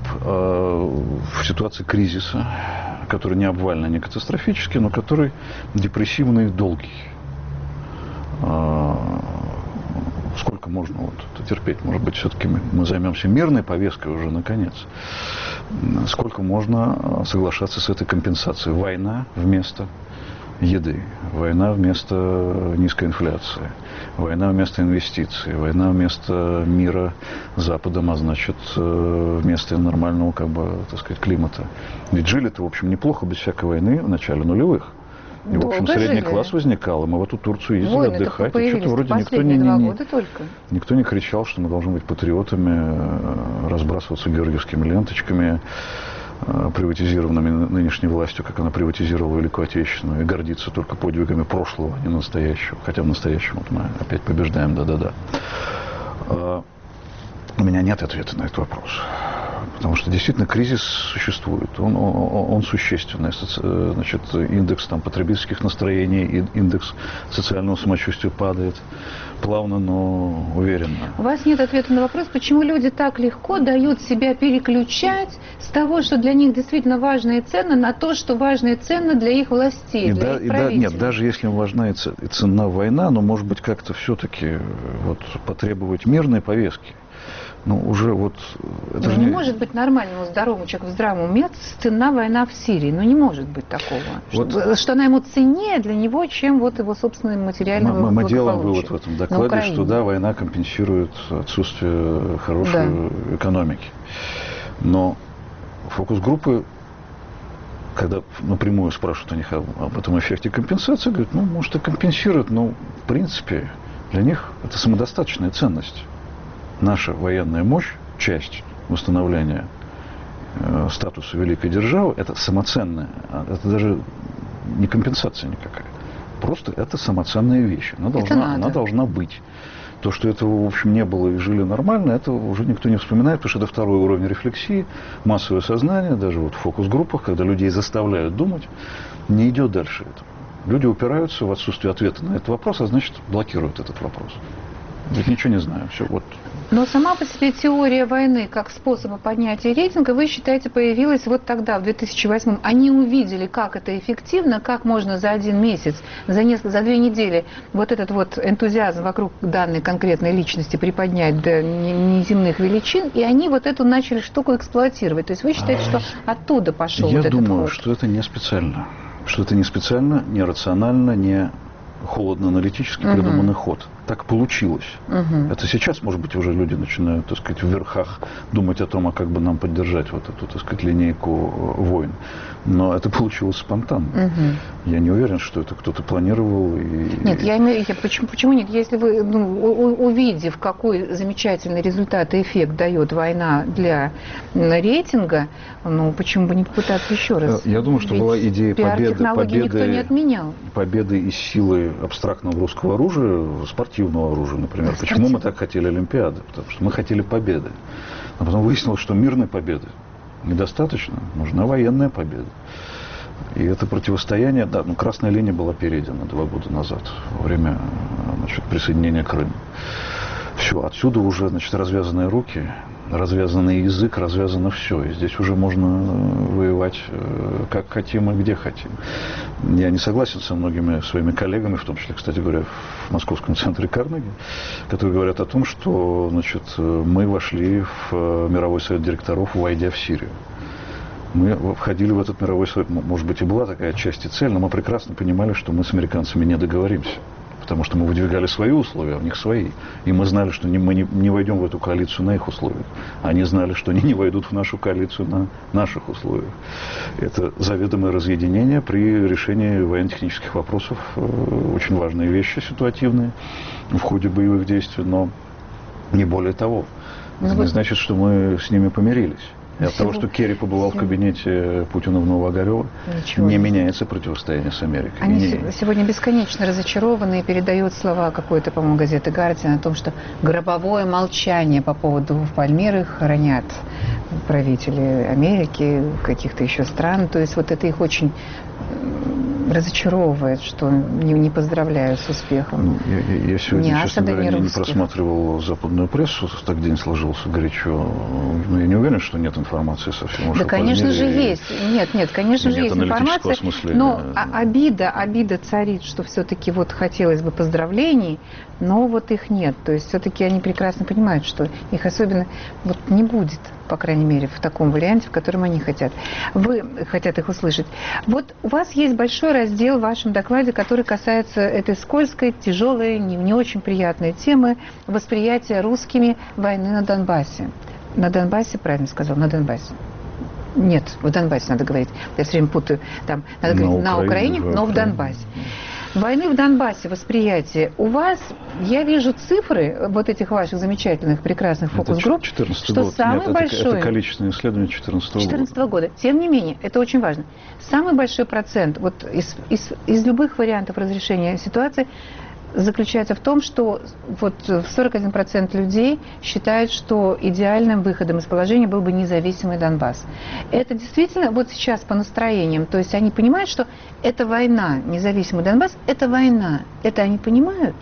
в ситуации кризиса, который не обвальный, не катастрофический, но который депрессивный и долгий. Сколько можно вот это терпеть? Может быть, все-таки мы, мы займемся мирной повесткой уже наконец. Сколько можно соглашаться с этой компенсацией? Война вместо еды, война вместо низкой инфляции, война вместо инвестиций, война вместо мира с Западом, а значит вместо нормального, как бы, так сказать, климата. Ведь жили-то, в общем, неплохо без всякой войны в начале нулевых. И, долго в общем, средний жили. Класс возникал, и мы в эту Турцию ездили Войны отдыхать, и что-то вроде никто не, не, не, никто не кричал, что мы должны быть патриотами, разбрасываться георгиевскими ленточками, приватизированными нынешней властью, как она приватизировала Великую Отечественную, и гордиться только подвигами прошлого, а не настоящего. Хотя в настоящем вот мы опять побеждаем, да-да-да. У меня нет ответа на этот вопрос. Потому что действительно кризис существует, он, он, он существенный. Значит, индекс там, потребительских настроений, индекс социального самочувствия падает плавно, но уверенно. У вас нет ответа на вопрос, почему люди так легко дают себя переключать с того, что для них действительно важно и ценно, на то, что важно и ценно для их властей, и для да, их и правителей. Да, нет, даже если им важна и ценна война, но может быть как-то все-таки вот, потребовать мирной повестки. Ну, уже вот... Это ну, же не не может быть нормальному, здоровому человеку в здравом уме ценна война в Сирии. Ну, не может быть такого. Вот. Что, что она ему ценнее для него, чем вот его собственное материальное благополучие. Мы, мы делаем вывод в этом докладе, что да, война компенсирует отсутствие хорошей да. экономики. Но фокус-группы, когда напрямую спрашивают у них об этом эффекте компенсации, говорят, ну, может, и компенсирует, но в принципе для них это самодостаточная ценность. Наша военная мощь, часть восстановления э, статуса великой державы, это самоценная, это даже не компенсация никакая. Просто это самоценная вещь. Она должна, она должна быть. То, что этого, в общем, не было и жили нормально, это уже никто не вспоминает, потому что это второй уровень рефлексии, массовое сознание, даже вот в фокус-группах, когда людей заставляют думать, не идет дальше этого. Люди упираются в отсутствие ответа на этот вопрос, а значит, блокируют этот вопрос. Ведь ничего не знаю. Все, вот. Но сама по себе теория войны как способа поднятия рейтинга, вы считаете, появилась вот тогда, в две тысячи восьмом. Они увидели, как это эффективно, как можно за один месяц, за, несколько, за две недели вот этот вот энтузиазм вокруг данной конкретной личности приподнять до неземных величин, и они вот эту начали штуку эксплуатировать. То есть вы считаете, что оттуда пошел Я вот этот думаю, ход? что это не специально. Что это не специально, не рационально, не холодно-аналитически uh-huh. придуманный ход. Так получилось. Uh-huh. Это сейчас, может быть, уже люди начинают, так сказать, в верхах думать о том, а как бы нам поддержать вот эту, так сказать, линейку войн. Но это получилось спонтанно. Uh-huh. Я не уверен, что это кто-то планировал. И... Нет, я имею я, почему, почему нет? Если вы, ну, у, увидев, какой замечательный результат и эффект дает война для рейтинга, ну, почему бы не попытаться еще раз? Я думаю, что Ведь была идея победы, победы, никто не отменял. победы из силы абстрактного русского оружия, спортивного оружия, например. А Почему мы так хотели Олимпиады? Потому что мы хотели победы. А потом выяснилось, что мирной победы недостаточно, нужна военная победа. И это противостояние, да, ну, красная линия была перейдена два года назад, во время, значит, присоединения Крыма. Все, отсюда уже, значит, развязанные руки, развязанный язык, развязано все. И здесь уже можно воевать как хотим и где хотим. Я не согласен со многими своими коллегами, в том числе, кстати говоря, в Московском центре Карнеги, которые говорят о том, что, значит, мы вошли в мировой совет директоров, войдя в Сирию. Мы входили в этот мировой совет, может быть, и была такая часть и цель, но мы прекрасно понимали, что мы с американцами не договоримся. Потому что мы выдвигали свои условия, а у них свои. И мы знали, что не, мы не, не войдем в эту коалицию на их условиях. Они знали, что они не войдут в нашу коалицию на наших условиях. Это заведомое разъединение при решении военно-технических вопросов. Очень важные вещи ситуативные в ходе боевых действий, но не более того. Это не значит, что мы с ними помирились. И от того, что Керри побывал в кабинете Путина в Новоогарево, не меняется противостояние с Америкой. Они не... сегодня бесконечно разочарованы и передают слова какой-то, по-моему, газеты «Гардиан» о том, что гробовое молчание по поводу Пальмиры хранят правители Америки, каких-то еще стран. То есть вот это их очень разочаровывает, что не, не поздравляю с успехом. Ну, я, я, я сегодня, ни честно Асада, говоря, ни не просматривал западную прессу, так день сложился горячо. Но я не уверен, что нет информации совсем уж. Да, конечно же, и... есть. Нет, нет, конечно же, нет есть информация. Смысле... Но обида, обида царит, что все-таки вот хотелось бы поздравлений, но вот их нет. То есть все-таки они прекрасно понимают, что их особенно вот не будет, по крайней мере, в таком варианте, в котором они хотят. Вы хотят их услышать. Вот у вас есть большой раздел в вашем докладе, который касается этой скользкой, тяжелой, не, не очень приятной темы восприятия русскими войны на Донбассе. На Донбассе, правильно сказал, на Донбассе. Нет, в Донбассе надо говорить. Я все время путаю. Там надо на говорить на Украине, Украине, но в Донбассе. Войны в Донбассе, восприятие. У вас, я вижу цифры вот этих ваших замечательных, прекрасных фокус-групп, что год. самый Нет, большой... Это, это количественное исследование две тысячи четырнадцатого года. две тысячи четырнадцатого года. Тем не менее, это очень важно. Самый большой процент вот из, из, из любых вариантов разрешения ситуации заключается в том, что вот сорок один процент людей считают, что идеальным выходом из положения был бы независимый Донбасс. Это действительно вот сейчас по настроениям, то есть они понимают, что это война, независимый Донбасс, это война. Это они понимают?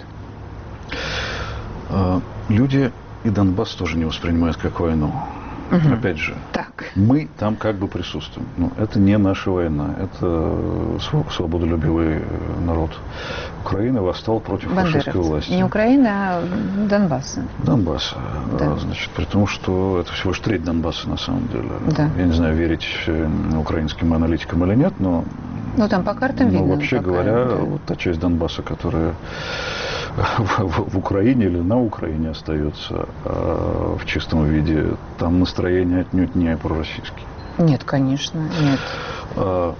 Люди и Донбасс тоже не воспринимают как войну. Угу. Опять же, так. мы там как бы присутствуем. Но это не наша война, это свободолюбивый народ. Украина восстал против фашистской власти. Не Украина, а Донбасса. Донбасса. Да. Значит, при том, что это всего лишь треть Донбасса на самом деле. Да. Я не знаю, верить украинским аналитикам или нет, но... Ну, там по картам видно. Но вообще какая, говоря, да. вот та часть Донбасса, которая в, в, в Украине или на Украине остается э, в чистом виде, там настроение отнюдь не пророссийские. Нет, конечно, нет. А,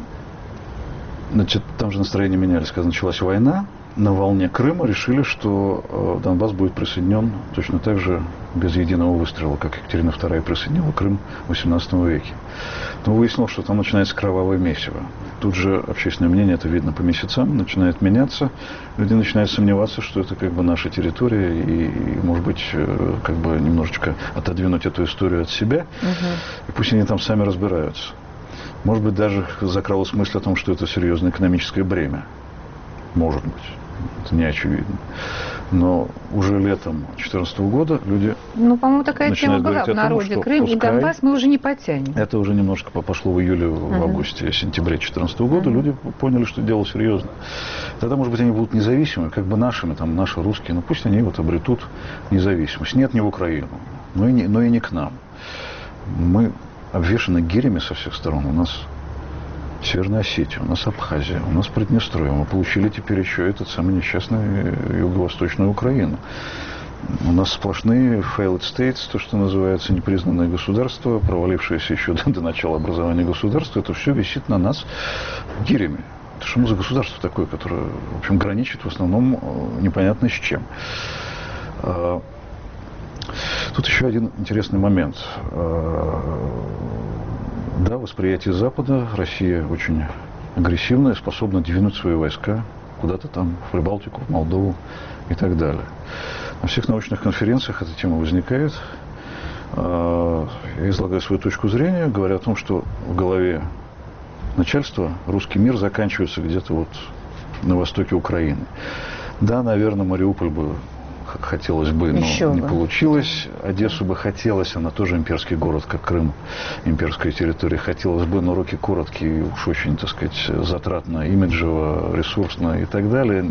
значит, там же настроения менялись. Когда началась война, на волне Крыма решили, что э, Донбасс будет присоединен точно так же без единого выстрела, как Екатерина вторая присоединила Крым в восемнадцатом веке. Но выяснилось, что там начинается кровавое месиво. Тут же общественное мнение, это видно по месяцам, начинает меняться. Люди начинают сомневаться, что это как бы наша территория, и, и может быть, как бы немножечко отодвинуть эту историю от себя. Угу. И пусть они там сами разбираются. Может быть, даже закралась мысль о том, что это серьезное экономическое бремя. Может быть. Это не очевидно. Но уже летом две тысячи четырнадцатого года люди Ну, по-моему, такая тема была в том, народе. Крым и Донбасс мы уже не потянем. Это уже немножко пошло в июле, в uh-huh. августе, сентябре две тысячи четырнадцатого года. Uh-huh. Люди поняли, что дело серьезно. Тогда, может быть, они будут независимы, как бы нашими, там, наши русские. Но пусть они вот обретут независимость. Нет, не в Украину, но и не, но и не к нам. Мы обвешаны гирями со всех сторон. У нас Северная Осетия, у нас Абхазия, у нас Приднестровье. Мы получили теперь еще этот самый несчастный юго-восточную Украину. У нас сплошные failed states, то, что называется, непризнанное государство, провалившееся еще до, до начала образования государства. Это все висит на нас гирями. Это что мы за государство такое, которое, в общем, граничит в основном непонятно с чем. Тут еще один интересный момент. Да, восприятие Запада, Россия очень агрессивная, способна двинуть свои войска куда-то там, в Прибалтику, в Молдову и так далее. На всех научных конференциях эта тема возникает. Я излагаю свою точку зрения, говоря о том, что в голове начальства русский мир заканчивается где-то вот на востоке Украины. Да, наверное, Мариуполь бы хотелось бы, но Еще не бы. получилось. Одессу бы хотелось, она тоже имперский город, как Крым, имперская территория. Хотелось бы, но руки короткие, уж очень, так сказать, затратно, имиджево, ресурсно и так далее.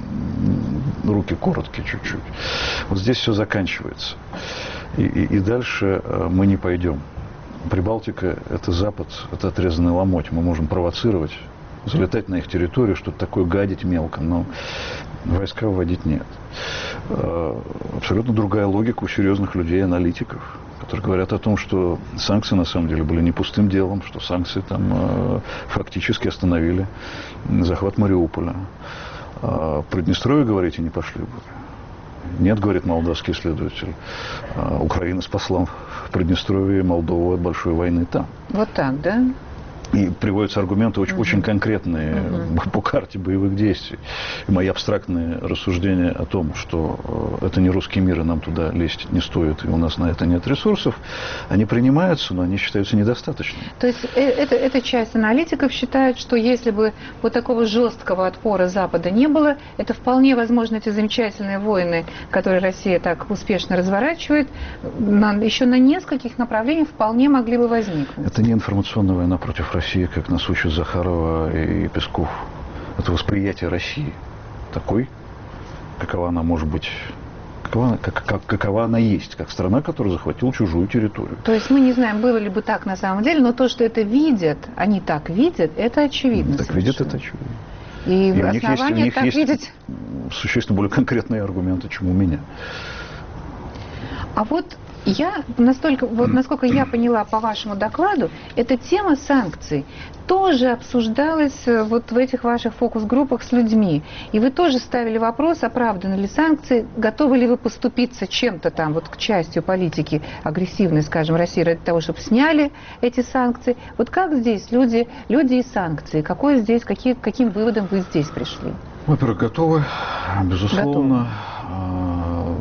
Руки короткие чуть-чуть. Вот здесь все заканчивается. И, и, и дальше мы не пойдем. Прибалтика – это Запад, это отрезанный ломоть. Мы можем провоцировать, залетать на их территорию, что-то такое гадить мелко, но войска вводить нет. Абсолютно другая логика у серьезных людей, аналитиков, которые говорят о том, что санкции на самом деле были не пустым делом, что санкции там фактически остановили захват Мариуполя. А Приднестровье, говорите, не пошли бы. Нет, говорит молдавский исследователь. Украина спасла Приднестровье и Молдову от большой войны там. Вот так, да? И приводятся аргументы очень, uh-huh. очень конкретные uh-huh. по карте боевых действий. И мои абстрактные рассуждения о том, что это не русский мир, и нам туда лезть не стоит, и у нас на это нет ресурсов, они принимаются, но они считаются недостаточными. То есть это, эта часть аналитиков считает, что если бы вот такого жесткого отпора Запада не было, это вполне возможно, эти замечательные войны, которые Россия так успешно разворачивает, на, еще на нескольких направлениях вполне могли бы возникнуть. Это не информационная война против России. Россия, как нас учат Захарова и Песков, это восприятие России такой, какова она может быть, какова, как, как, какова она есть, как страна, которая захватила чужую территорию. То есть мы не знаем, было ли бы так на самом деле, но то, что это видят, они так видят, это очевидно. Так видят, это очевидно. И, и основания у них так есть, видеть... существенно более конкретные аргументы, чем у меня. А вот я настолько, вот насколько я поняла по вашему докладу, эта тема санкций тоже обсуждалась вот в этих ваших фокус-группах с людьми. И вы тоже ставили вопрос, оправданы ли санкции, готовы ли вы поступиться чем-то там, вот к частью политики агрессивной, скажем, России ради того, чтобы сняли эти санкции. Вот как здесь люди, люди и санкции, какой здесь, какие, каким выводом вы здесь пришли? Во-первых, готовы, безусловно. Готовы.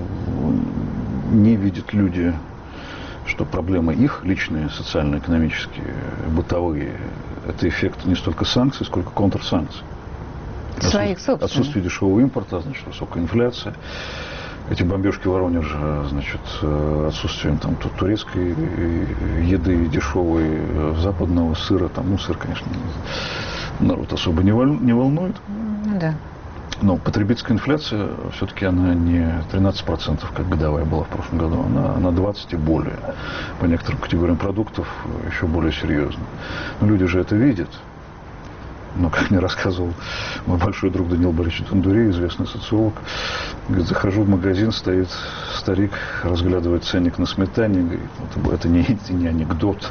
Не видят люди, что проблемы их личные, социально-экономические, бытовые, это эффект не столько санкций, сколько контрсанкций. Своих собственных. Отсутствие дешевого импорта, значит, высокая инфляция. Эти бомбежки в Воронеже, значит, отсутствием там тут турецкой еды, дешевой, западного сыра, там, ну, сыр, конечно, народ особо не волнует. Да. Но потребительская инфляция, все-таки она не тринадцать процентов, как годовая была в прошлом году, она, она двадцать и более. По некоторым категориям продуктов еще более серьезно. Но люди же это видят. Но, как мне рассказывал мой большой друг Даниил Борисович Дондурей, известный социолог, говорит, захожу в магазин, стоит старик, разглядывает ценник на сметане, говорит, это, это, не, это не анекдот.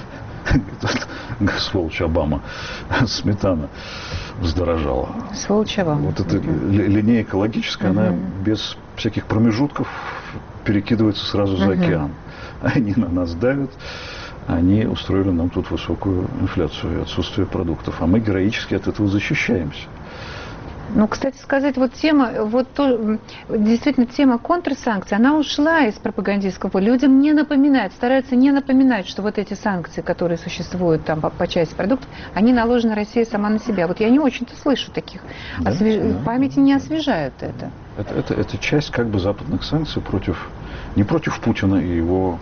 Угу. Сволочь Обама, сметана вздорожала. Сволочь Обама. Вот эта линейка логическая, угу. Она без всяких промежутков перекидывается сразу за угу. океан. Они на нас давят. Они устроили нам тут высокую инфляцию и отсутствие продуктов. А мы героически от этого защищаемся. Ну, кстати сказать, вот тема, вот то, действительно тема контрсанкций, она ушла из пропагандистского поля. Людям не напоминают, стараются не напоминать, что вот эти санкции, которые существуют там по, по части продуктов, они наложены Россия сама на себя. Вот я не очень-то слышу таких. Да, Освеж... да. Памяти не освежают это. Это, это. Это часть как бы западных санкций против, не против Путина и его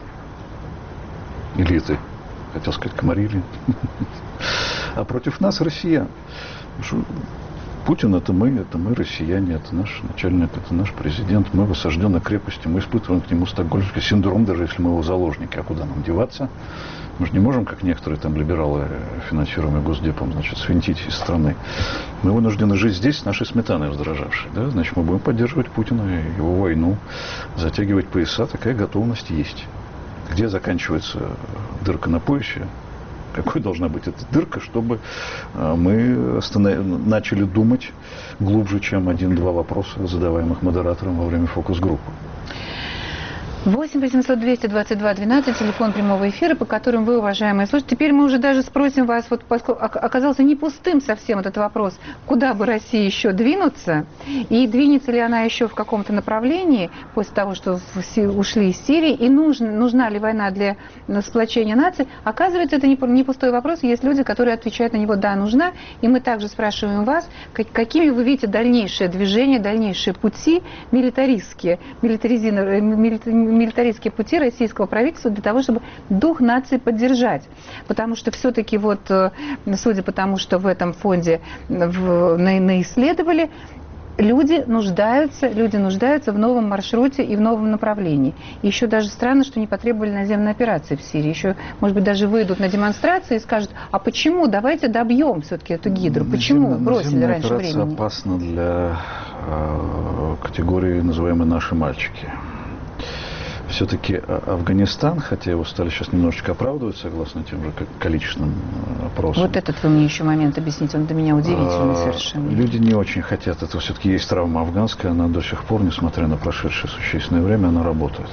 элиты, хотел сказать, комарили, а против нас, россиян. Путин — это мы, это мы, россияне, это наш начальник, это наш президент. Мы в осажденной крепости, мы испытываем к нему стокгольмский синдром, даже если мы его заложники. А куда нам деваться? Мы же не можем, как некоторые там либералы, финансируемые Госдепом, значит, свинтить из страны. Мы вынуждены жить здесь с нашей сметаной вздорожавшей. Да? Значит, мы будем поддерживать Путина и его войну, затягивать пояса. Такая готовность есть. Где заканчивается дырка на поясе? Какой должна быть эта дырка, чтобы мы останов... начали думать глубже, чем один-два вопроса, задаваемых модератором во время фокус-группы? восемь восемьсот двести двадцать два двенадцать, телефон прямого эфира, по которым вы, уважаемые слушатели, теперь мы уже даже спросим вас, вот поскольку оказался не пустым совсем этот вопрос, куда бы Россия еще двинуться, и двинется ли она еще в каком-то направлении после того, что ушли из Сирии, и нужна, нужна ли война для сплочения наций. Оказывается, это не пустой вопрос, есть люди, которые отвечают на него «да, нужна», и мы также спрашиваем вас, какими вы видите дальнейшее движение, дальнейшие пути милитаристские, милитаризированные, милитаристские пути российского правительства для того, чтобы дух нации поддержать. Потому что все-таки вот, судя по тому, что в этом фонде в, на, наисследовали, люди нуждаются, люди нуждаются в новом маршруте и в новом направлении. И еще даже странно, что не потребовали наземной операции в Сирии. Еще, может быть, даже выйдут на демонстрации и скажут, а почему? Давайте добьем все-таки эту гидру. Почему наземная, бросили раньше времени? Наземная операция опасна для э, категории, называемой «наши мальчики». Все-таки Афганистан, хотя его стали сейчас немножечко оправдывать, согласно тем же количественным опросам. Вот этот вы мне еще момент объясните, он для меня удивительный а, совершенно. Люди не очень хотят этого. Все-таки есть травма афганская, она до сих пор, несмотря на прошедшее существенное время, она работает.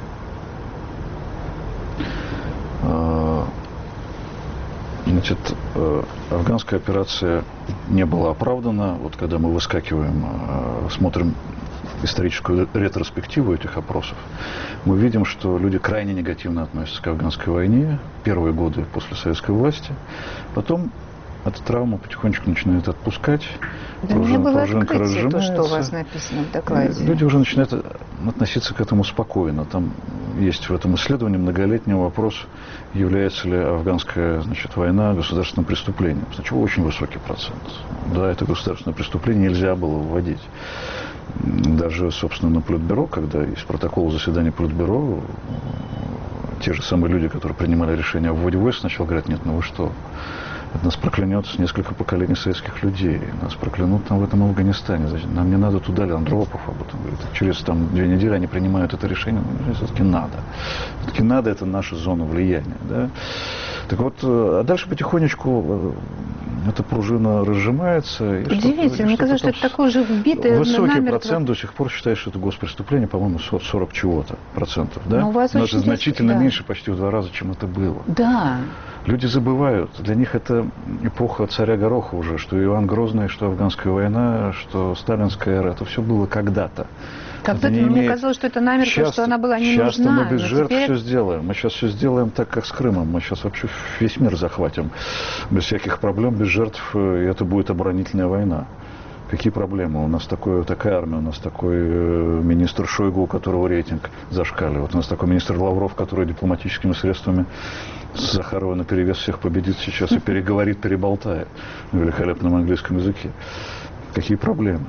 А, значит, афганская операция не была оправдана. Вот когда мы выскакиваем, смотрим историческую ретроспективу этих опросов, мы видим, что люди крайне негативно относятся к афганской войне первые годы после советской власти. Потом эта травма потихонечку начинает отпускать. Да мне было открытие то, что у вас написано в докладе. Люди уже начинают относиться к этому спокойно. Там есть в этом исследовании многолетний вопрос, является ли афганская, значит, война государственным преступлением. Сначала очень высокий процент. Да, это государственное преступление нельзя было вводить. Даже, собственно, на Политбюро, когда из протокола заседания Политбюро, те же самые люди, которые принимали решение о вводе войск, сначала говорят, нет, ну вы что, это нас проклянет несколько поколений советских людей, нас проклянут там в этом Афганистане, нам не надо туда, Андропов об этом говорит. Через там две недели они принимают это решение, но все-таки надо. Все-таки надо, это наша зона влияния, да. Так вот, а дальше потихонечку эта пружина разжимается. Удивительно, мне кажется, что это такое же вбитое высокий намертво. Процент до сих пор считает, что это госпреступление, по-моему, сорок чего-то процентов. Да? Но у вас Но очень это значительно да. меньше, почти в два раза, чем это было. Да. Люди забывают. Для них это эпоха царя Гороха уже, что Иван Грозный, что афганская война, что сталинская эра. Это все было когда-то. Когда-то мне имеет... казалось, что это намеренно, часто, что она была не часто нужна. Часто мы без жертв теперь... все сделаем. Мы сейчас все сделаем так, как с Крымом. Мы сейчас вообще весь мир захватим. Без всяких проблем, без жертв. И это будет оборонительная война. Какие проблемы? У нас такое, такая армия, у нас такой э, министр Шойгу, у которого рейтинг зашкаливает. У нас такой министр Лавров, который дипломатическими средствами с Захарова наперевес всех победит сейчас и переговорит, переболтает на великолепном английском языке. Какие проблемы?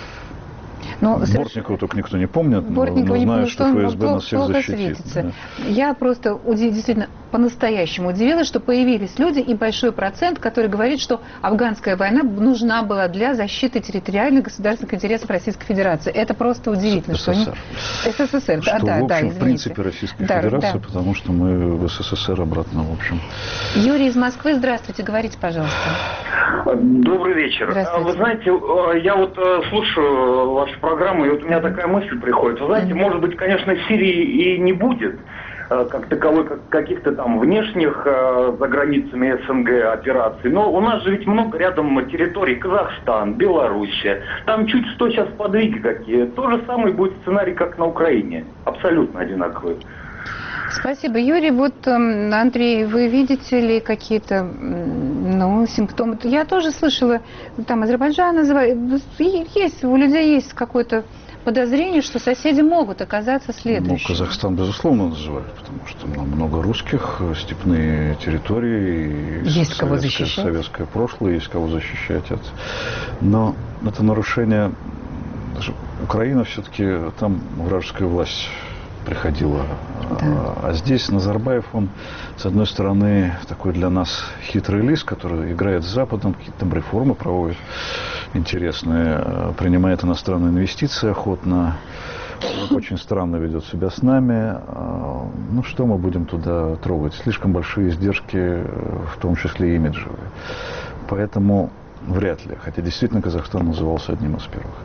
Но Бортникова соверш... только никто не помнит, но, но знаю, что ФСБ нас всех защитит. Да. Я просто действительно по-настоящему удивилась, что появились люди и большой процент, который говорит, что афганская война нужна была для защиты территориальных государственных интересов Российской Федерации. Это просто удивительно. СССР. Что они... СССР, что, да, в общем, да, в принципе, Российской да, Федерации, да. потому что мы в СССР обратно, в общем. Юрий из Москвы, здравствуйте, говорите, пожалуйста. Добрый вечер. Вы знаете, я вот слушаю вашу программу, и вот у меня такая мысль приходит. Вы знаете, mm-hmm. может быть, конечно, Сирии и не будет, как таковой, как каких-то там внешних за границами СНГ операций. Но у нас же ведь много рядом территорий. Казахстан, Белоруссия. Там чуть что сейчас подвиги какие. То же самое будет сценарий, как на Украине. Абсолютно одинаковый. Спасибо, Юрий. Вот, Андрей, вы видите ли какие-то ну, симптомы? Я тоже слышала, там Азербайджан называют. Есть, у людей есть какое-то подозрение, что соседи могут оказаться следующими. Ну, Казахстан, безусловно, называют, потому что много русских, степные территории, есть кого советское, защищать. Советское прошлое, есть кого защищать. От... Но это нарушение... Даже Украина все-таки, там вражеская власть приходила. Да. А здесь Назарбаев, он, с одной стороны, такой для нас хитрый лис, который играет с Западом, какие-то там реформы проводит интересные, принимает иностранные инвестиции охотно, очень странно ведет себя с нами. Ну, что мы будем туда трогать? Слишком большие издержки, в том числе имиджевые. Поэтому вряд ли. Хотя действительно Казахстан назывался одним из первых.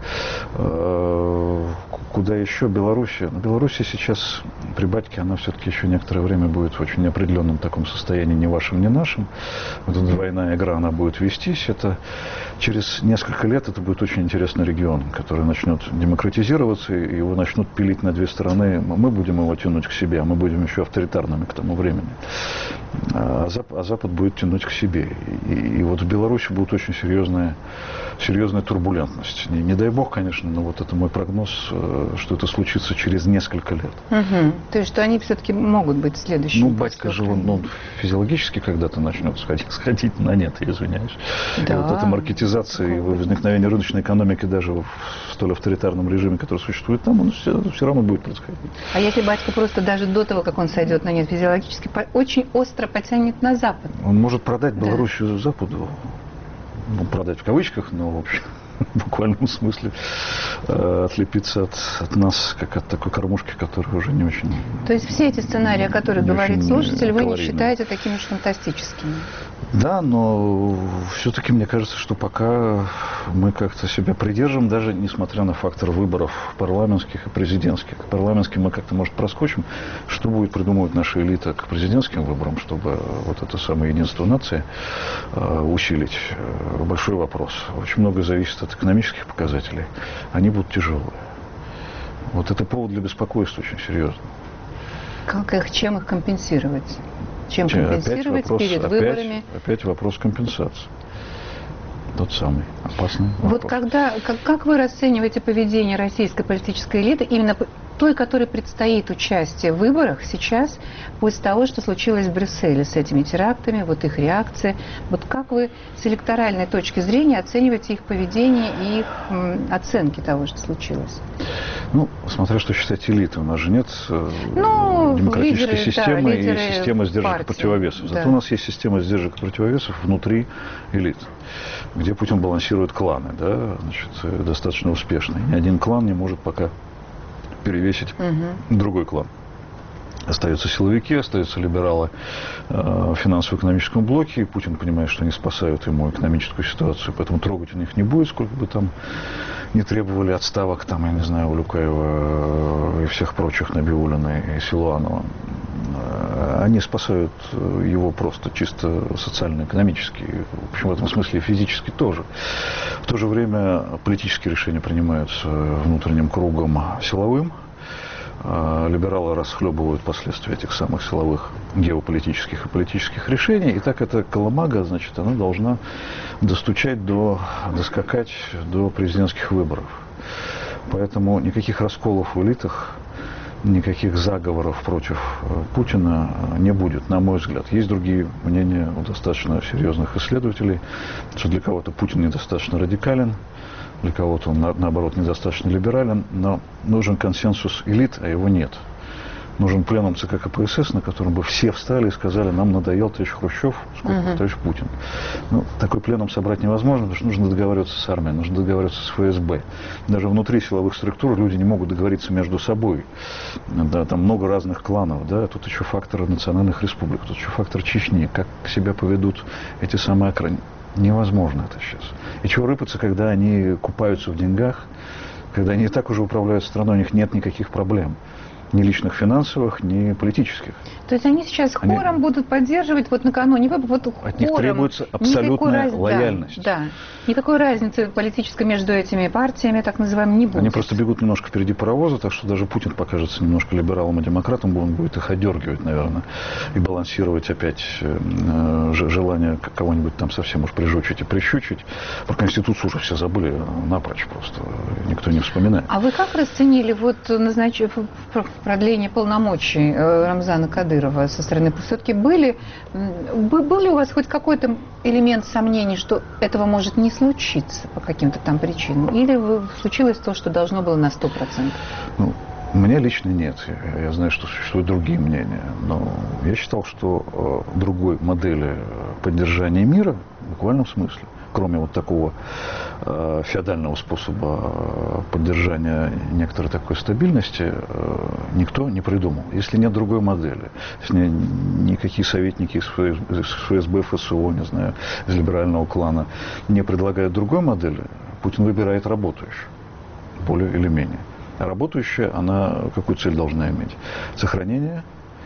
Куда еще? Белоруссия. Но Белоруссия сейчас при батьке, она все-таки еще некоторое время будет в очень неопределенном таком состоянии, ни вашим, ни нашим. Вот эта двойная игра, она будет вестись. Это через несколько лет это будет очень интересный регион, который начнет демократизироваться, и его начнут пилить на две стороны. Мы будем его тянуть к себе, а мы будем еще авторитарными к тому времени. А Запад, а Запад будет тянуть к себе. И, и вот в Беларуси будет очень серьезная, серьезная турбулентность. Не, не дай бог, конечно, но вот это мой прогноз, что это случится через несколько лет. Угу. То есть, что они все-таки могут быть следующими. Ну, батька же, он ну, физиологически когда-то начнет сходить, сходить на нет, я извиняюсь. Да. И вот эта маркетизация и возникновение рыночной экономики даже в столь авторитарном режиме, который существует там, он все, все равно будет происходить. А если батька просто даже до того, как он сойдет на нет физиологически, очень остро потянет на Запад? Он может продать Белоруссию да. Западу. Ну, продать в кавычках, но в общем, в буквальном смысле э, отлепиться от, от нас, как от такой кормушки, которая уже не очень... То есть все эти сценарии, о которых говорит слушатель, вы не считаете такими уж фантастическими? Да, но все-таки мне кажется, что пока мы как-то себя придержим, даже несмотря на фактор выборов парламентских и президентских. К парламентским мы как-то, может, проскочим. Что будет придумывать наша элита к президентским выборам, чтобы вот это самое единство нации э, усилить? Большой вопрос. Очень многое зависит от экономических показателей. Они будут тяжелые. Вот это повод для беспокойства очень серьезно. Как их, чем их компенсировать? Чем компенсировать вопрос, перед опять, выборами? Опять вопрос компенсации. Тот самый опасный вопрос. Вот когда, как, как вы расцениваете поведение российской политической элиты, именно той, которой предстоит участие в выборах сейчас, после того, что случилось в Брюсселе с этими терактами, вот их реакция. Вот как вы с электоральной точки зрения оцениваете их поведение и их м, оценки того, что случилось? Ну, смотря что считать элитой. У нас же нет ну, демократической лидеры, системы да, и системы сдержек партии. и противовесов. Зато да. у нас есть система сдержек и противовесов внутри элит, где Путин балансирует кланы, да, значит, достаточно успешно. Ни один клан не может пока перевесить угу. другой клан. Остаются силовики, остаются либералы э, в финансово-экономическом блоке, и Путин понимает, что они спасают ему экономическую ситуацию, поэтому трогать у них не будет, сколько бы там не требовали отставок, там, я не знаю, Улюкаева и всех прочих, Набиуллина и Силуанова. Они спасают его просто чисто социально-экономически, в общем, в этом смысле и физически тоже. В то же время политические решения принимаются внутренним кругом силовым. Либералы расхлебывают последствия этих самых силовых геополитических и политических решений. И так эта колымага, значит, она должна достучать до, доскакать до президентских выборов. Поэтому никаких расколов в элитах, никаких заговоров против Путина не будет, на мой взгляд. Есть другие мнения у достаточно серьезных исследователей, что для кого-то Путин недостаточно радикален, для кого-то он, наоборот, недостаточно либерален, но нужен консенсус элит, а его нет. Нужен пленум ЦК КПСС, на котором бы все встали и сказали, нам надоел товарищ Хрущев, сколько uh-huh. товарищ Путин. Ну, такой пленум собрать невозможно, потому что нужно договариваться с армией, нужно договариваться с ФСБ. Даже внутри силовых структур люди не могут договориться между собой. Да, там много разных кланов, да, тут еще фактор национальных республик, тут еще фактор Чечни, как себя поведут эти самые окраины. Невозможно это сейчас. И чего рыпаться, когда они купаются в деньгах, когда они и так уже управляют страной, у них нет никаких проблем. Ни личных финансовых, ни политических. То есть они сейчас хором они... будут поддерживать вот накануне вот хором. От них требуется абсолютная раз... лояльность. Да, да. Никакой разницы политической между этими партиями, так называемыми, не будет. Они просто бегут немножко впереди паровоза, так что даже Путин покажется немножко либералом и демократом, он будет их одергивать, наверное, и балансировать опять э, желание кого-нибудь там совсем уж прижучить и прищучить. Про Конституцию уже все забыли напрочь просто, никто не вспоминает. А вы как расценили вот назначив продление полномочий Рамзана Кадырова со стороны? Все-таки были, был ли у вас хоть какой-то элемент сомнений, что этого может не случиться по каким-то там причинам? Или случилось то, что должно было на сто процентов? Ну, мне лично нет. Я, я знаю, что существуют другие мнения. Но я считал, что э, другой модели поддержания мира, в буквальном смысле, кроме вот такого э, феодального способа поддержания некоторой такой стабильности, э, никто не придумал. Если нет другой модели, если никакие советники из ФСБ, ФСО, не знаю, из либерального клана не предлагают другой модели, Путин выбирает работающую, более или менее. А работающая, она какую цель должна иметь? Сохранение,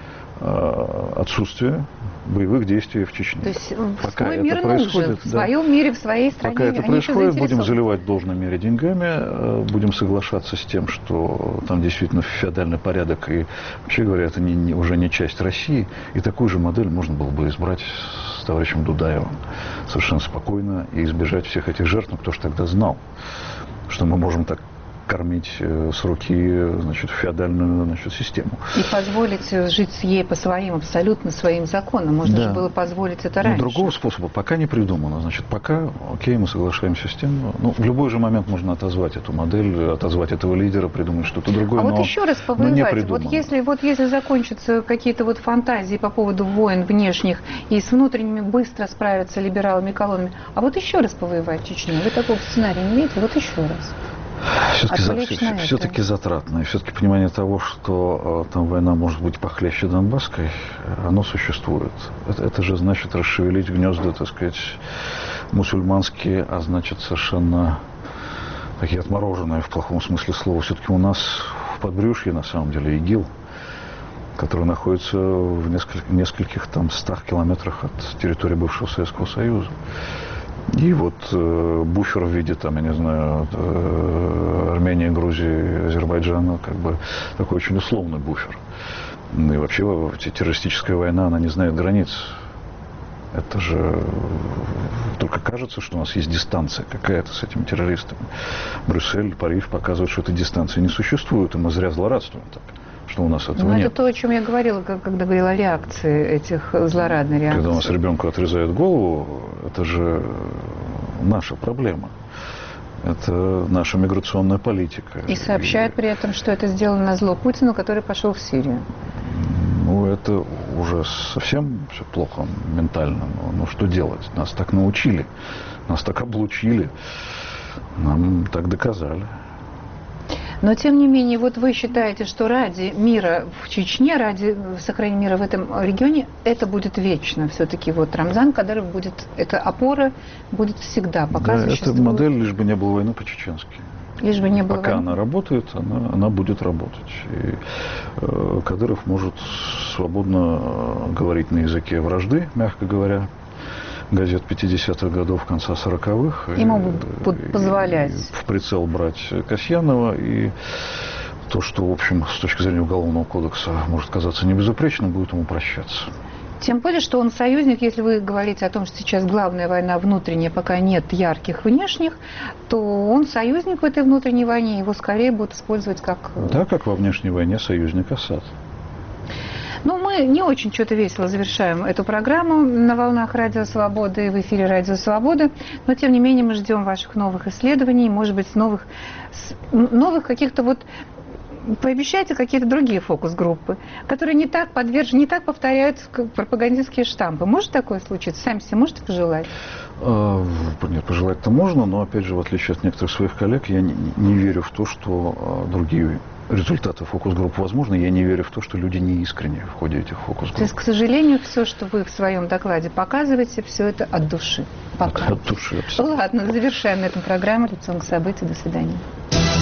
э, отсутствие боевых действий в Чечне. То есть пока свой это мир происходит, нужен, в своем мире, в своей стране. Пока это происходит, будем заливать в должной мере деньгами, будем соглашаться с тем, что там действительно феодальный порядок, и вообще говоря, это не, не, уже не часть России, и такую же модель можно было бы избрать с товарищем Дудаевым совершенно спокойно и избежать всех этих жертв, но кто же тогда знал, что мы можем так кормить с руки, значит, феодальную, значит, систему. И позволить жить ей по своим, абсолютно своим законам. Можно да. же было позволить это раньше. Но другого способа пока не придумано. Значит, пока, окей, мы соглашаемся с тем. Ну, в любой же момент можно отозвать эту модель, отозвать этого лидера, придумать что-то другое. А но, вот еще раз повоевать. Вот если, вот если закончатся какие-то вот фантазии по поводу войн внешних и с внутренними быстро справятся либералами и колоннами, а вот еще раз повоевать в Чечне, вы такого сценария не видите? Вот еще раз. Все-таки, за, все-таки затратно. И все-таки понимание того, что э, там война может быть похлеще Донбасской, оно существует. Это, это же значит расшевелить гнезда, так сказать, мусульманские, а значит совершенно такие отмороженные в плохом смысле слова. Все-таки у нас в подбрюшье, на самом деле, ИГИЛ, который находится в нескольких, нескольких там стах километрах от территории бывшего Советского Союза. И вот э, буфер в виде, там, я не знаю, э, Армении, Грузии, Азербайджана, как бы такой очень условный буфер. И вообще террористическая война, она не знает границ. Это же только кажется, что у нас есть дистанция какая-то с этими террористами. Брюссель, Париж показывают, что этой дистанции не существует, и мы зря злорадствуем так. Что у нас этого ну, нет. Это то, о чем я говорила, когда говорила о реакции этих злорадной реакции. Когда у нас ребенку отрезают голову, это же наша проблема. Это наша миграционная политика. И сообщают и... при этом, что это сделано на зло Путину, который пошел в Сирию. Ну, это уже совсем все плохо ментально. Ну, что делать? Нас так научили, нас так облучили, нам так доказали. Но, тем не менее, вот вы считаете, что ради мира в Чечне, ради сохранения мира в этом регионе, это будет вечно. Все-таки вот Рамзан Кадыров будет, эта опора будет всегда, пока да, существует. Это модель, лишь бы не было войны по-чеченски. Лишь бы не было Пока войны. она работает, она, она будет работать. И э, Кадыров может свободно э, говорить на языке вражды, мягко говоря, газет пятидесятых годов, конца сороковых. Ему и, будут позволять. И в прицел брать Касьянова. И то, что, в общем, с точки зрения Уголовного кодекса может казаться небезупречным, будет ему прощаться. Тем более, что он союзник, если вы говорите о том, что сейчас главная война внутренняя, пока нет ярких внешних, то он союзник в этой внутренней войне, его скорее будут использовать как... Да, как во внешней войне союзник Асад. Ну, мы не очень что-то весело завершаем эту программу на волнах Радио Свободы, в эфире Радио Свободы, но, тем не менее, мы ждем ваших новых исследований, может быть, новых, новых каких-то вот... Пообещайте какие-то другие фокус-группы, которые не так подвержены, не так повторяют пропагандистские штампы. Может такое случиться? Сами себе можете пожелать? Нет, пожелать-то можно, но, опять же, в отличие от некоторых своих коллег, я не, не верю в то, что другие результаты фокус-групп возможны. Я не верю в то, что люди не искренне в ходе этих фокус-групп. То есть, к сожалению, все, что вы в своем докладе показываете, все это от души. Пока. От, от души, абсолютно. Ладно, завершаем на этом программу «Лицом к событию». До свидания.